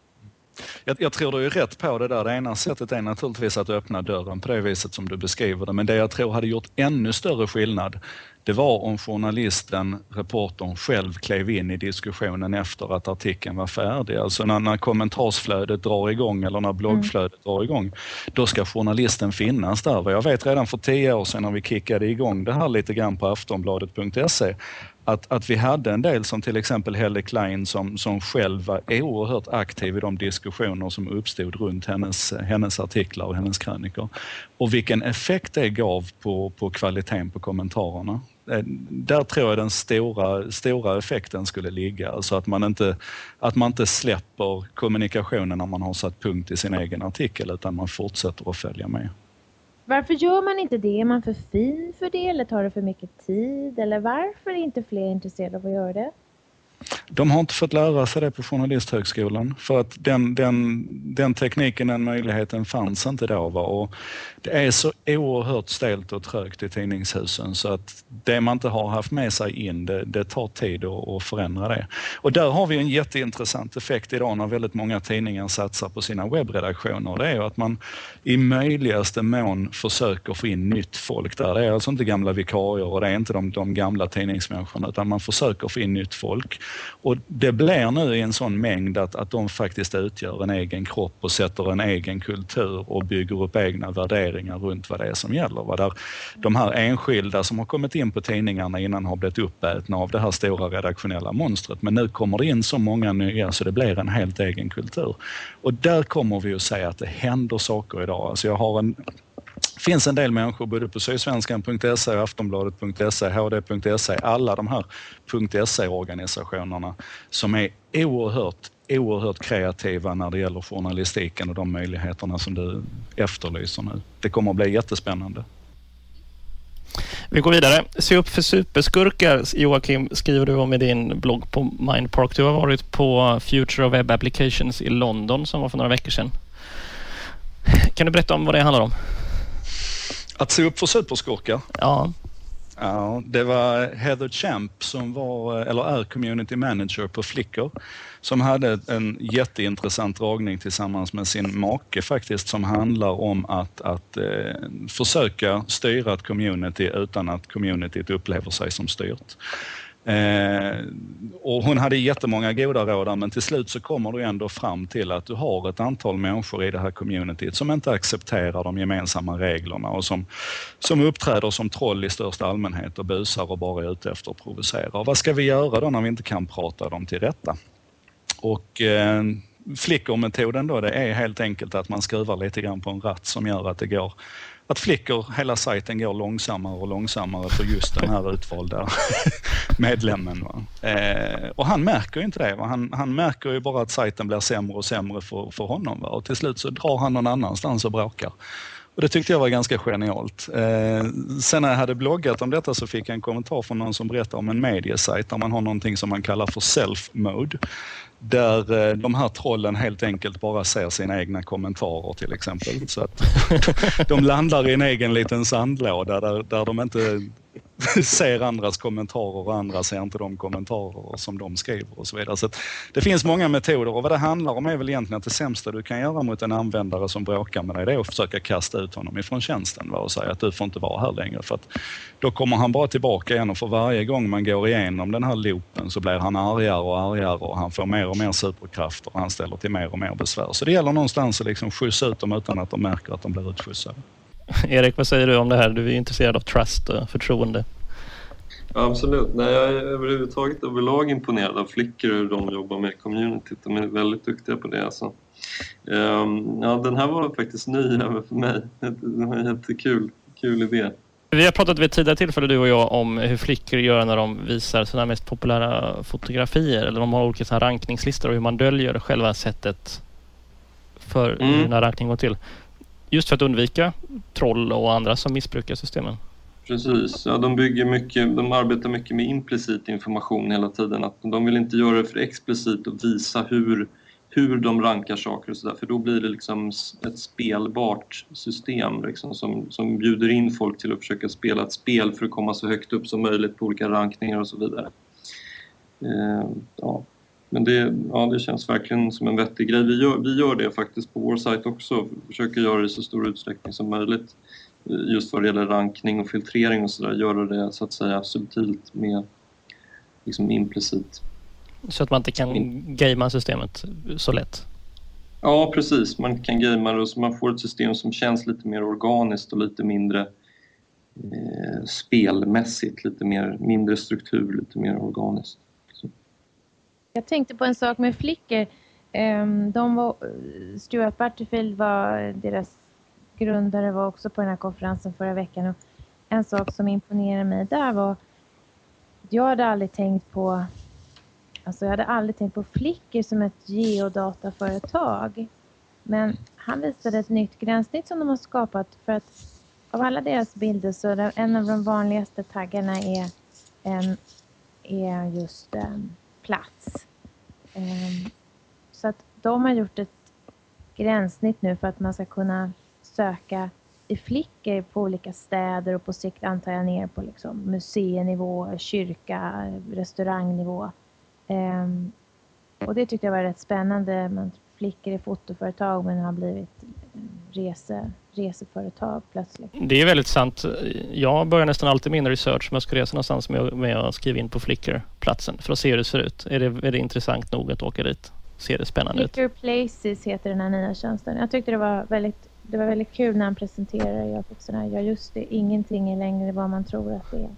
Jag, jag tror du är rätt på det där. Det ena sättet är naturligtvis att öppna dörren på det viset som du beskriver det. Men det jag tror hade gjort ännu större skillnad, det var om journalisten, reportern själv klev in i diskussionen efter att artikeln var färdig. Alltså när, när kommentarsflödet drar igång eller när bloggflödet mm. drar igång, då ska journalisten finnas där. Jag vet redan för tio år sedan när vi kickade igång det här lite grann på aftonbladet punkt se Att, att vi hade en del som till exempel Helle Klein som, som själv var oerhört aktiv i de diskussioner som uppstod runt hennes, hennes artiklar och hennes krönikor. Och vilken effekt det gav på, på kvaliteten på kommentarerna. Där tror jag den stora, stora effekten skulle ligga. Alltså att man, inte, att man inte släpper kommunikationen när man har satt punkt i sin egen artikel, utan man fortsätter att följa med. Varför gör man inte det? Är man för fin för det, eller tar det för mycket tid? Eller varför är inte fler intresserade av att göra det? De har inte fått lära sig det på Journalisthögskolan, för att den, den, den tekniken, den möjligheten fanns inte då. Va? Och det är så oerhört stelt och trögt i tidningshusen så att det man inte har haft med sig in, det, det tar tid att, att förändra det. Och där har vi en jätteintressant effekt idag när väldigt många tidningar satsar på sina webbredaktioner. Det är ju att man i möjligaste mån försöker få in nytt folk där. Det är alltså inte gamla vikarier och det är inte de, de gamla tidningsmänniskorna, utan man försöker få in nytt folk. Och det blir nu i en sån mängd att, att de faktiskt utgör en egen kropp och sätter en egen kultur och bygger upp egna värderingar runt vad det är som gäller. Vad där de här enskilda som har kommit in på tidningarna innan har blivit uppätna av det här stora redaktionella monstret. Men nu kommer det in så många nya så det blir en helt egen kultur. Och där kommer vi att säga att det händer saker idag. Alltså jag har en... Det finns en del människor både på sydsvenskan punkt se, aftonbladet punkt se, h d punkt se, alla de här .se-organisationerna som är oerhört, oerhört kreativa när det gäller journalistiken och de möjligheterna som du efterlyser nu. Det kommer att bli jättespännande. Vi går vidare. Se upp för superskurkar, Joakim, skriver du om i din blogg på Mindpark. Du har varit på Future of Web Applications i London som var för några veckor sedan. Kan du berätta om vad det handlar om? Att se upp för superskurkar? Ja. Ja, det var Heather Champ som var, eller är community manager på Flickr, som hade en jätteintressant dragning tillsammans med sin make faktiskt, som handlar om att, att eh, försöka styra ett community utan att communityt upplever sig som styrt. Eh, och hon hade jättemånga goda råd, men till slut så kommer du ändå fram till att du har ett antal människor i det här communityt som inte accepterar de gemensamma reglerna och som, som uppträder som troll i största allmänhet och busar och bara är ute efter att provocera. Och vad ska vi göra då när vi inte kan prata dem till rätta? Och eh, Flickr-metoden då, det är helt enkelt att man skruvar lite grann på en ratt som gör att det går att Flickr, hela sajten går långsammare och långsammare för just den här utvalda medlemmen. Va? Eh, och han märker ju inte det. Va? Han, han märker ju bara att sajten blir sämre och sämre för, för honom. Va? Och till slut så drar han någon annanstans och bråkar. Och det tyckte jag var ganska genialt. Eh, sen när jag hade bloggat om detta så fick jag en kommentar från någon som berättade om en mediesajt där man har någonting som man kallar för self-mode. Där de här trollen helt enkelt bara ser sina egna kommentarer till exempel. Så att de landar i en egen liten sandlåda där, där de inte ser andras kommentarer och andra ser inte de kommentarer som de skriver och så vidare. Så att det finns många metoder och vad det handlar om är väl egentligen att det sämsta du kan göra mot en användare som bråkar med dig, det är att försöka kasta ut honom ifrån tjänsten, va? Och säga att du får inte vara här längre, för att då kommer han bara tillbaka igen och för varje gång man går igenom den här loopen så blir han argare och argare och han får mer och mer superkrafter och han ställer till mer och mer besvär. Så det gäller någonstans att liksom skjutsa ut dem utan att de märker att de blir utskjutsade. Erik, vad säger du om det här? Du är intresserad av trust och förtroende. Ja, absolut. Nej, jag är överhuvudtaget överlag imponerad av Flickr hur de jobbar med communityt. De är väldigt duktiga på det. Alltså. Um, ja, den här var faktiskt ny även för mig. Det var en jättekul kul idé. Vi har pratat vid tidigare tillfälle, du och jag, om hur Flickr gör när de visar sina mest populära fotografier. Eller de har olika såna rankningslistor och hur man döljer själva sättet för mm. hur den här rankningen går till. Just för att undvika troll och andra som missbrukar systemen. Precis, ja, de bygger mycket, de arbetar mycket med implicit information hela tiden. Att de vill inte göra det för explicit och visa hur, hur de rankar saker och sådär. För då blir det liksom ett spelbart system liksom, som, som bjuder in folk till att försöka spela ett spel för att komma så högt upp som möjligt på olika rankningar och så vidare. Eh, ja. Men det, ja, det känns verkligen som en vettig grej. Vi gör, vi gör det faktiskt på vår sajt också. Försöker göra det i så stor utsträckning som möjligt. Just vad det gäller rankning och filtrering och sådär. Göra det så att säga subtilt med liksom implicit. Så att man inte kan gamea systemet så lätt? Ja, precis. Man kan gamea det och så man får ett system som känns lite mer organiskt och lite mindre eh, spelmässigt. Lite mer, mindre struktur, lite mer organiskt. Så. Jag tänkte på en sak med Flickr. De var, Stuart Butterfield var deras grundare, var också på den här konferensen förra veckan. Och en sak som imponerade mig där var, jag hade aldrig tänkt på, alltså jag hade aldrig tänkt på Flickr som ett geodataföretag. Men han visade ett nytt gränssnitt som de har skapat, för att av alla deras bilder så är en av de vanligaste taggarna är, en, är just en plats. Um, så att de har gjort ett gränssnitt nu för att man ska kunna söka i Flickr på olika städer och på sikt antar jag ner på liksom museinivå, kyrka, restaurangnivå. Um, och det tyckte jag var rätt spännande. Man Flickr är fotoföretag men har blivit rese, reseföretag plötsligt. Det är väldigt sant. Jag börjar nästan alltid min research om jag ska resa någonstans med, med att skriva in på Flickr-platsen för att se hur det ser ut. Är det, är det intressant nog att åka dit? Ser det spännande Flickr ut? Flickr Places heter den här nya tjänsten. Jag tyckte det var väldigt, det var väldigt kul när han presenterade. Jag fick sådana här, ja just det, ingenting är längre vad man tror att det är.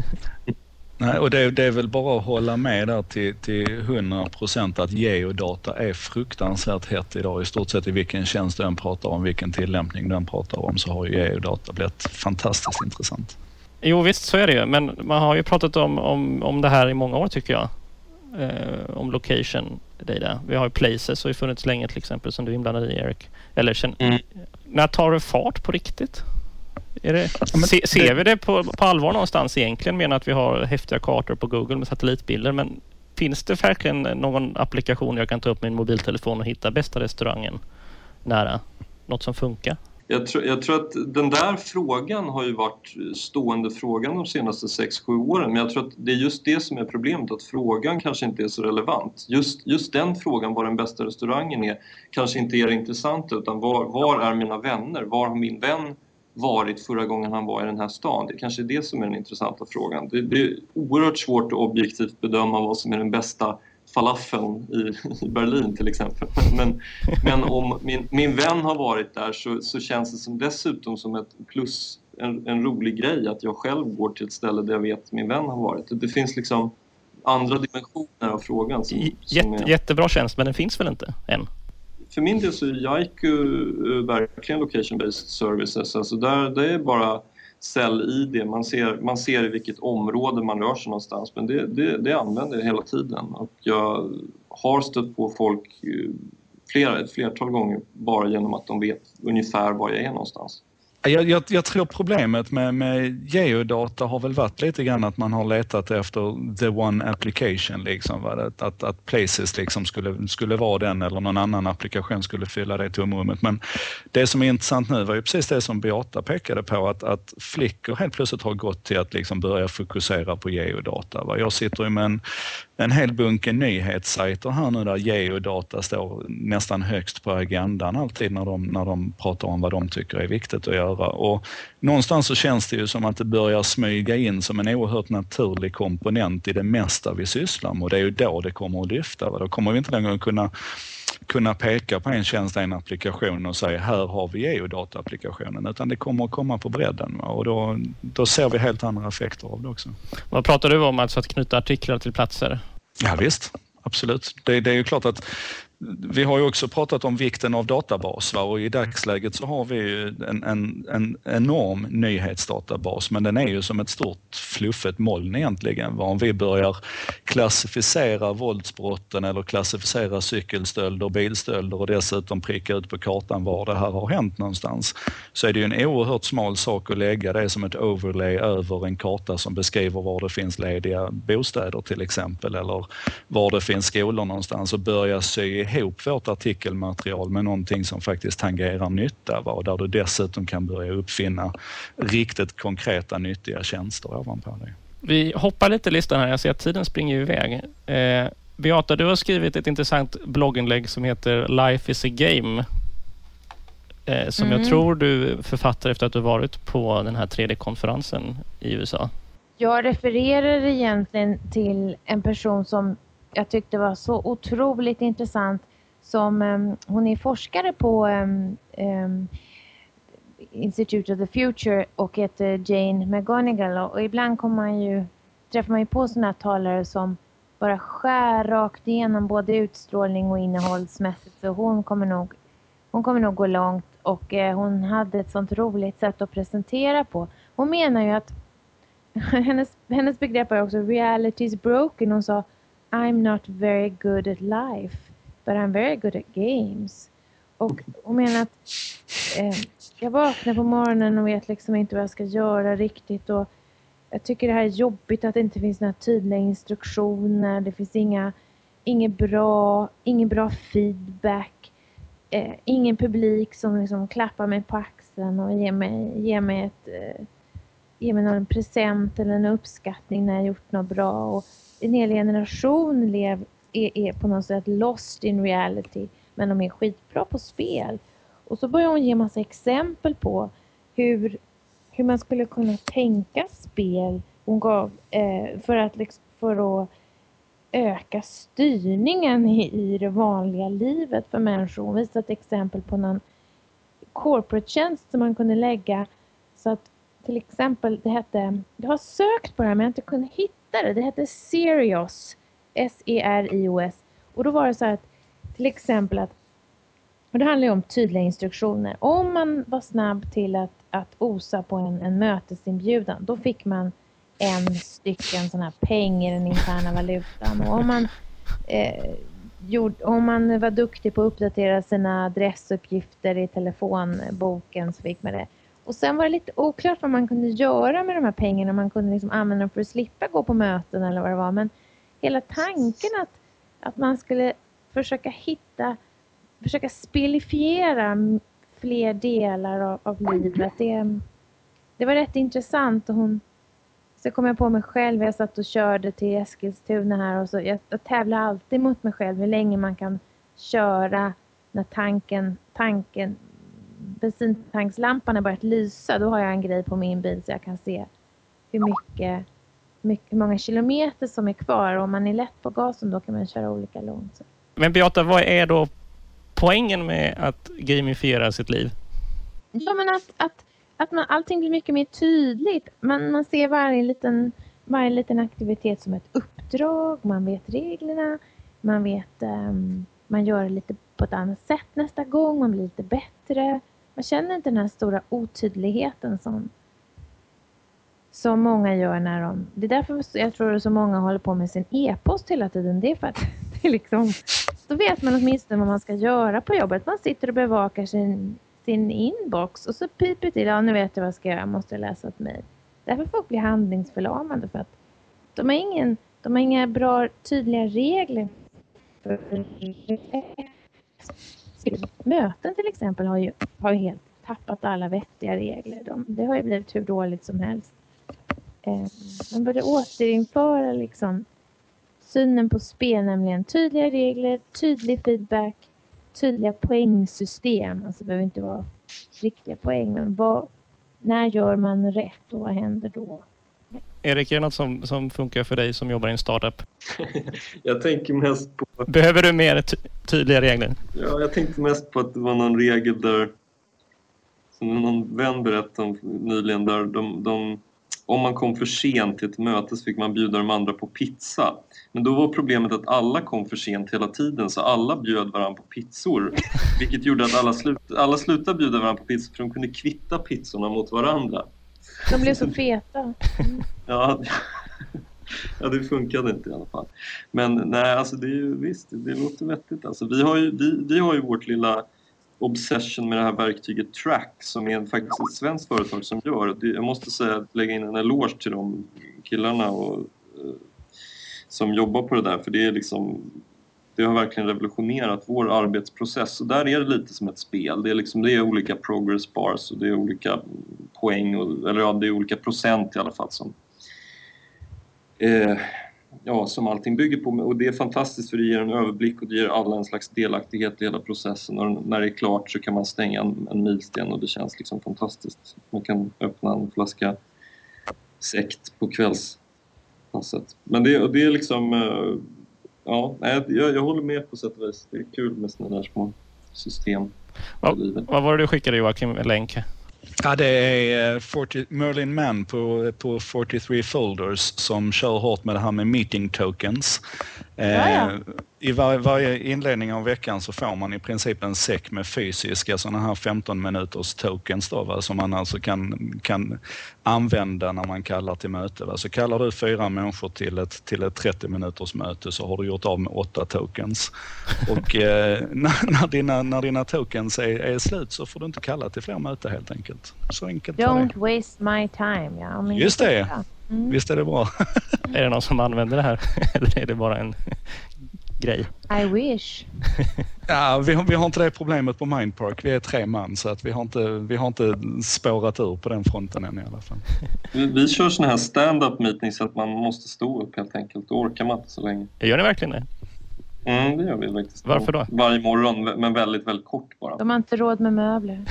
Nej, och det, det är väl bara att hålla med där till, till hundra procent att geodata är fruktansvärt hett idag. I stort sett i vilken tjänst den pratar om, vilken tillämpning den pratar om, så har ju geodata blivit fantastiskt intressant. Jo visst, så är det ju. Men man har ju pratat om, om, om det här i många år tycker jag. Eh, om location data. Vi har ju Places och har funnits länge till exempel som du är inblandad i, Erik. Eller känn, mm. När tar det fart på riktigt? Är det, ja, se, ser det, vi det på, på allvar någonstans egentligen? Menar att vi har häftiga kartor på Google med satellitbilder, men finns det verkligen någon applikation jag kan ta upp min mobiltelefon och hitta bästa restaurangen nära? Något som funkar? Jag tror, jag tror att den där frågan har ju varit stående frågan de senaste sex sju åren. Men jag tror att det är just det som är problemet, att frågan kanske inte är så relevant. Just, just den frågan, var den bästa restaurangen är, kanske inte är det intressanta, utan var, var är mina vänner? Var har min vän varit förra gången han var i den här stan? Det kanske är det som är den intressanta frågan. Det, det är oerhört svårt att objektivt bedöma vad som är den bästa falafeln i, i Berlin till exempel. Men, men om min, min vän har varit där så, så känns det som dessutom som ett plus, en, en rolig grej att jag själv går till ett ställe där jag vet att min vän har varit. Det finns liksom andra dimensioner av frågan. Som, Jätte, som är... Jättebra tjänst, men den finns väl inte än? För min del så är Jaiku verkligen location-based services. Alltså där, det är bara cell-I D. Man ser, man ser i vilket område man rör sig någonstans. Men det, det, det använder jag hela tiden. Och jag har stött på folk flera, ett flertal gånger bara genom att de vet ungefär var jag är någonstans. Jag, jag, jag tror problemet med, med geodata har väl varit lite grann att man har letat efter the one application, liksom, att, att, att Places liksom skulle, skulle vara den eller någon annan applikation skulle fylla det tomrummet. Men det som är intressant nu var ju precis det som Beata pekade på, att, att Flickr helt plötsligt har gått till att liksom börja fokusera på geodata. Va? Jag sitter ju med en, en hel bunke nyhetssajter här nu där geodata står nästan högst på agendan alltid när de, när de pratar om vad de tycker är viktigt att göra. Och någonstans så känns det ju som att det börjar smyga in som en oerhört naturlig komponent i det mesta vi sysslar med. Och det är ju då det kommer att lyfta. Va? Då kommer vi inte längre kunna, kunna peka på en tjänst, en applikation och säga här har vi geodata-applikationen, utan det kommer att komma på bredden. Va? Och då, då ser vi helt andra effekter av det också. Vad pratar du om, alltså att knyta artiklar till platser? Ja visst, absolut. Det, det är ju klart att vi har ju också pratat om vikten av databas, va? Och i dagsläget så har vi en, en, en enorm nyhetsdatabas, men den är ju som ett stort fluffigt moln egentligen. Va? Om vi börjar klassificera våldsbrotten eller klassificera cykelstölder, bilstölder och dessutom pricka ut på kartan var det här har hänt någonstans, så är det ju en oerhört smal sak att lägga det som ett overlay över en karta som beskriver var det finns lediga bostäder till exempel, eller var det finns skolor någonstans, och börja sy ihop vårt artikelmaterial med någonting som faktiskt tangerar nytta, va? Och där du dessutom kan börja uppfinna riktigt konkreta nyttiga tjänster ovanpå det. Vi hoppar lite i listan här, jag ser att tiden springer iväg. Eh, Beata, du har skrivit ett intressant blogginlägg som heter Life is a game, eh, som mm. jag tror du författar efter att du varit på den här tre D-konferensen i U S A. Jag refererar egentligen till en person som jag tyckte var så otroligt intressant, som um, hon är forskare på um, um, Institute of the Future och heter Jane McGonigal, och ibland kommer man ju, träffar man ju på sådana här talare som bara skär rakt igenom både utstrålning och innehållsmässigt, så hon kommer nog, hon kommer nog gå långt, och eh, hon hade ett sånt roligt sätt att presentera på. Hon menar ju att hennes, hennes begrepp är också reality is broken. Hon sa I'm not very good at life, but I'm very good at games. Och hon menar att eh, jag vaknar på morgonen och vet liksom inte vad jag ska göra riktigt. Och jag tycker det här är jobbigt att det inte finns några tydliga instruktioner. Det finns inga, inget bra, ingen bra feedback. Eh, ingen publik som liksom klappar mig på axeln och ger mig, ger mig ett... Eh, ger mig någon present eller en uppskattning när jag gjort något bra. Och en hel generation lev, är, är på något sätt lost in reality, men de är skitbra på spel. Och så börjar hon ge massa exempel på hur, hur man skulle kunna tänka spel. Hon gav eh, för, att, för att öka styrningen i, i det vanliga livet för människor. Hon visade ett exempel på någon corporate-tjänst som man kunde lägga så att till exempel, det hette, jag har sökt på det här men jag inte kunnat hitta det. Det hette Serios, S E R I O S. Och då var det så att, till exempel att, och det handlar ju om tydliga instruktioner. Om man var snabb till att, att osa på en, en mötesinbjudan, då fick man en stycken sån här peng i den interna valutan. Och om man, eh, gjorde, om man var duktig på att uppdatera sina adressuppgifter i telefonboken, så fick man det. Och sen var det lite oklart vad man kunde göra med de här pengarna. Man kunde liksom använda dem för att slippa gå på möten eller vad det var. Men hela tanken att, att man skulle försöka hitta, försöka spelifiera fler delar av, av livet. Det, det var rätt intressant och hon, så kom jag på mig själv, jag satt och körde till Eskilstuna här och så, jag, jag tävlar alltid mot mig själv hur länge man kan köra när tanken, tanken bensintankslampan har börjat lysa. Då har jag en grej på min bil så jag kan se hur mycket, mycket hur många kilometer som är kvar. Och om man är lätt på gasen då kan man köra olika långt. Men Beata, vad är då poängen med att gamifiera sitt liv? Ja, men att, att, att man, allting blir mycket mer tydligt. Man, man ser varje liten, varje liten aktivitet som ett uppdrag. Man vet reglerna. Man vet, um, man gör det lite på ett annat sätt nästa gång. Man blir lite bättre. Man känner inte den här stora otydligheten som, som många gör när de... Det är därför jag tror att så många håller på med sin e-post hela tiden. Det är för att det är liksom... Då vet man åtminstone vad man ska göra på jobbet. Man sitter och bevakar sin, sin inbox och så piper till. Ja, nu vet jag vad jag ska göra. Jag måste läsa ett mejl. Därför folk blir handlingsförlamande för att de har, ingen, de har inga bra, tydliga regler för möten till exempel har ju, har ju helt tappat alla vettiga regler. De, det har ju blivit hur dåligt som helst. Eh, man borde återinföra liksom synen på spel, nämligen tydliga regler, tydlig feedback, tydliga poängsystem. Alltså det behöver inte vara riktiga poäng, men vad, när gör man rätt och vad händer då? Erik, är det något som, som funkar för dig som jobbar i en startup? Jag tänker mest på... Behöver du mer ty- tydliga regler? Ja, jag tänkte mest på att det var någon regel där, som någon vän berättade om nyligen, där de, de, om man kom för sent till ett möte så fick man bjuda de andra på pizza. Men då var problemet att alla kom för sent hela tiden, så alla bjöd varandra på pizzor. Vilket gjorde att alla, slut, alla slutade bjuda varandra på pizzor, för de kunde kvitta pizzorna mot varandra. De blev så feta. Mm. Ja, ja, det funkade inte i alla fall. Men nej, alltså det är ju visst, det låter vettigt. Alltså, vi, har ju, vi, vi har ju vårt lilla obsession med det här verktyget Track, som är faktiskt ett svenskt företag som gör det. Jag måste säga, lägga in en eloge till de killarna och, eh, som jobbar på det där, för det är liksom... Det har verkligen revolutionerat vår arbetsprocess. Och där är det lite som ett spel. Det är, liksom, det är olika progress bars och det är olika poäng. Och, eller ja, det är olika procent i alla fall som, eh, ja, som allting bygger på. Och det är fantastiskt för det ger en överblick och det ger alla en slags delaktighet i hela processen. Och när det är klart så kan man stänga en, en milsten och det känns liksom fantastiskt. Man kan öppna en flaska sekt på kvällspasset. Men det, det är liksom... Eh, Ja, jag, jag håller med på sätt och vis. Det är kul med sådana där små system. Va, vad var det du skickade, Joakim, en länk? Ja, det är fyrtio, Merlin Mann på, på fyrtiotre Folders som kör hårt med det här med meeting tokens. Ja, ja. Eh, I var, varje inledning av veckan så får man i princip en säck med fysiska sådana här femton minuters tokens då, va, som man alltså kan, kan använda när man kallar till möte. Va. Så kallar du fyra människor till ett, till ett trettio minuters möte så har du gjort av med åtta tokens. Och eh, när, när, dina, när dina tokens är, är slut så får du inte kalla till fler möten helt enkelt. Så enkelt. Don't waste my time. Ja, men just det. Mm. Visst är det bra. Är det någon som använder det här? Eller är det bara en grej? I wish. Ja, vi har, vi har inte det problemet på Mindpark. Vi är tre man så att vi har inte, vi har inte spårat ur på den fronten än i alla fall. Vi, vi kör såna här stand-up meetings så att man måste stå upp helt enkelt. Då orkar man inte så länge. Gör ni verkligen det? Mm, det gör vi faktiskt. Varför då? Varje morgon, men väldigt, väldigt kort bara. De har inte råd med möbler.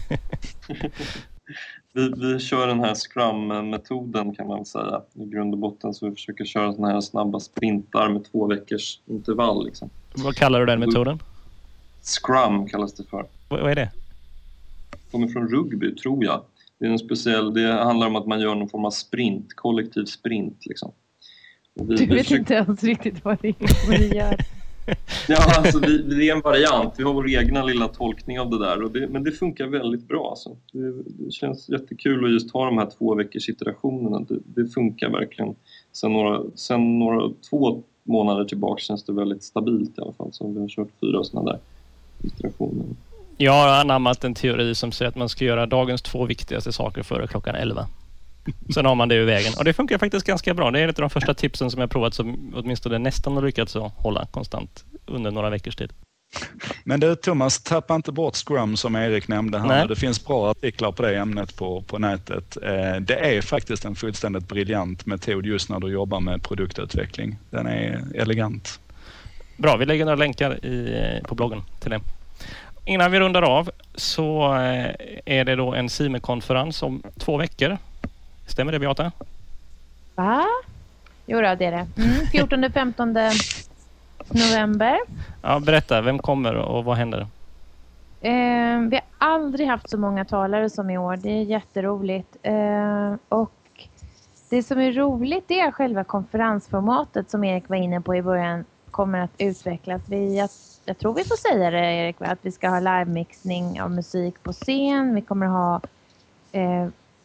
vi, vi kör den här Scrum-metoden kan man väl säga. I grund och botten så vi försöker köra såna här snabba sprintar med två veckors intervall. Liksom. Vad kallar du den metoden? Scrum kallas det för. Vad, vad är det? Det kommer från rugby, tror jag. Det är en speciell, det handlar om att man gör någon form av sprint, kollektiv sprint liksom. Och vi, du vi vet försöker... inte ens riktigt vad det är vad vi gör. Ja, alltså vi, det är en variant. Vi har vår egna lilla tolkning av det där. Och det, men det funkar väldigt bra. Alltså. Det, det känns jättekul att just ha de här två veckors iterationerna. Det, det funkar verkligen. Sen några, sen några två månader tillbaka känns det väldigt stabilt i alla fall. Så vi har kört fyra sådana där iterationer. Jag har anammat en teori som säger att man ska göra dagens två viktigaste saker före klockan elva. Sen har man det i vägen. Och det funkar faktiskt ganska bra. Det är ett av de första tipsen som jag provat som åtminstone nästan har lyckats hålla konstant under några veckors tid. Men du Thomas, tappa inte bort Scrum som Erik nämnde här. Nej. Det finns bra artiklar på det ämnet på, på nätet. Eh, det är faktiskt en fullständigt briljant metod just när du jobbar med produktutveckling. Den är elegant. Bra, vi lägger några länkar i, på bloggen till det. Innan vi rundar av så är det då en SIME-konferens om två veckor. Stämmer det, Beata? Va? Jo då, det är det. Mm, fjortonde femtonde november. Ja, berätta, vem kommer och vad händer? Eh, vi har aldrig haft så många talare som i år. Det är jätteroligt. Eh, och det som är roligt det är själva konferensformatet som Erik var inne på i början kommer att utvecklas. Vi, jag, jag tror vi får säga det, Erik, att vi ska ha live-mixning av musik på scen. Vi kommer ha eh,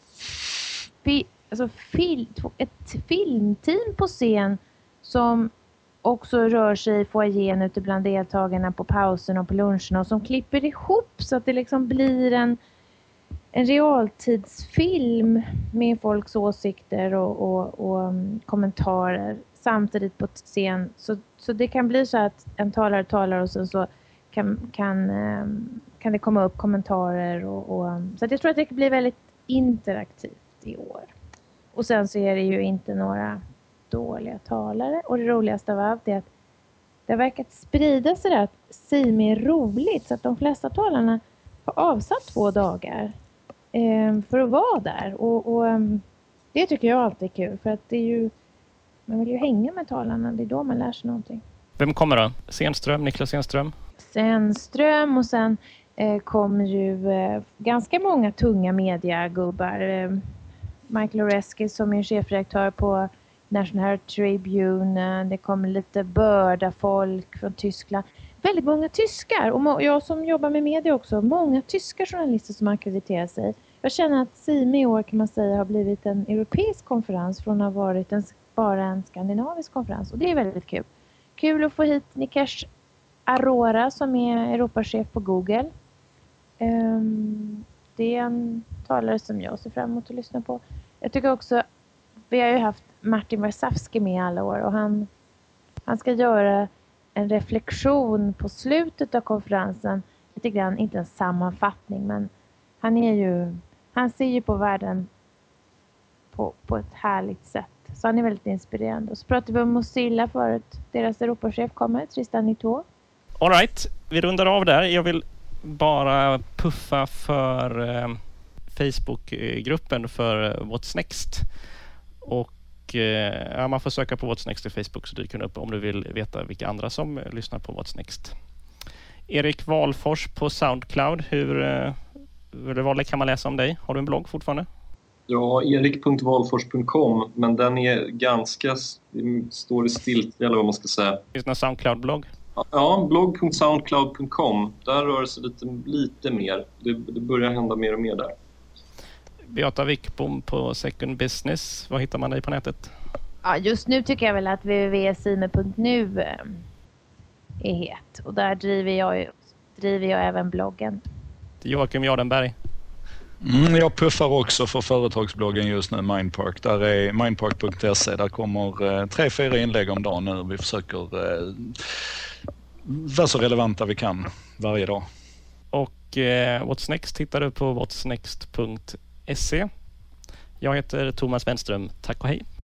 fi, alltså fil, ett filmteam på scen som också rör sig i foajén ute bland deltagarna på pausen och på lunchen och som klipper ihop så att det liksom blir en, en realtidsfilm med folks åsikter och, och, och um, kommentarer samtidigt på scen. Så, så det kan bli så att en talare talar och sen så kan, kan, um, kan det komma upp kommentarer. Och, och, um, så att jag tror att det blir väldigt interaktivt i år. Och sen så är det ju inte några dåliga talare. Och det roligaste av allt är att det har verkat sprida sig där att SIME är roligt. Så att de flesta talarna har avsatt två dagar eh, för att vara där. Och, och um, det tycker jag alltid är kul. För att det är ju, man vill ju hänga med talarna. Det är då man lär sig någonting. Vem kommer då? Senström, Niklas Senström? Senström och sen eh, kommer ju eh, ganska många tunga mediagubbar. Eh, Michael Oreski som är chefredaktör på National Herald Tribune. Det kommer lite börda folk från Tyskland. Väldigt många tyskar. Och må- jag som jobbar med media också. Många tyska journalister som akkrediterar sig. Jag känner att SIME i år kan man säga har blivit en europeisk konferens från att ha varit en, bara en skandinavisk konferens. Och det är väldigt kul. Kul att få hit Nikesh Arora som är Europachef på Google. Um, det är en talare som jag ser fram emot att lyssna på. Jag tycker också, vi har ju haft Martin Varsavsky med alla år och han, han ska göra en reflektion på slutet av konferensen. Lite grann, inte en sammanfattning, men han är ju, han ser ju på världen på, på ett härligt sätt. Så han är väldigt inspirerande. Och så pratade vi om Mozilla förut. Deras Europachef kommer, Tristan Nitto. All right, vi rundar av där. Jag vill bara puffa för eh, Facebookgruppen för eh, What's Next. Och eh, ja, man får söka på What's Next i Facebook så dyker det upp om du vill veta vilka andra som eh, lyssnar på What's Next. Erik Wahlfors på Soundcloud. Hur, eh, vad kan man läsa om dig? Har du en blogg fortfarande? Ja, erik punkt wahlfors punkt com, men den är ganska, står det stilt eller vad man ska säga. Finns det någon Soundcloud-blogg? Ja, blogg punkt soundcloud punkt com. Där rör det sig lite, lite mer. Det, det börjar hända mer och mer där. Beata Wickbom på Second Business. Vad hittar man dig på nätet? Ja, just nu tycker jag väl att w w w punkt sime punkt nu är het. Och där driver jag, driver jag även bloggen. Joakim Jardenberg. Mm, jag puffar också för företagsbloggen just nu, Mindpark. Där är mindpark punkt se. Där kommer eh, tre, fyra inlägg om dagen nu. Vi försöker eh, vara så relevanta vi kan varje dag. Och eh, What's Next hittar du på whatsnext punkt se. Jag heter Thomas Wenström. Tack och hej.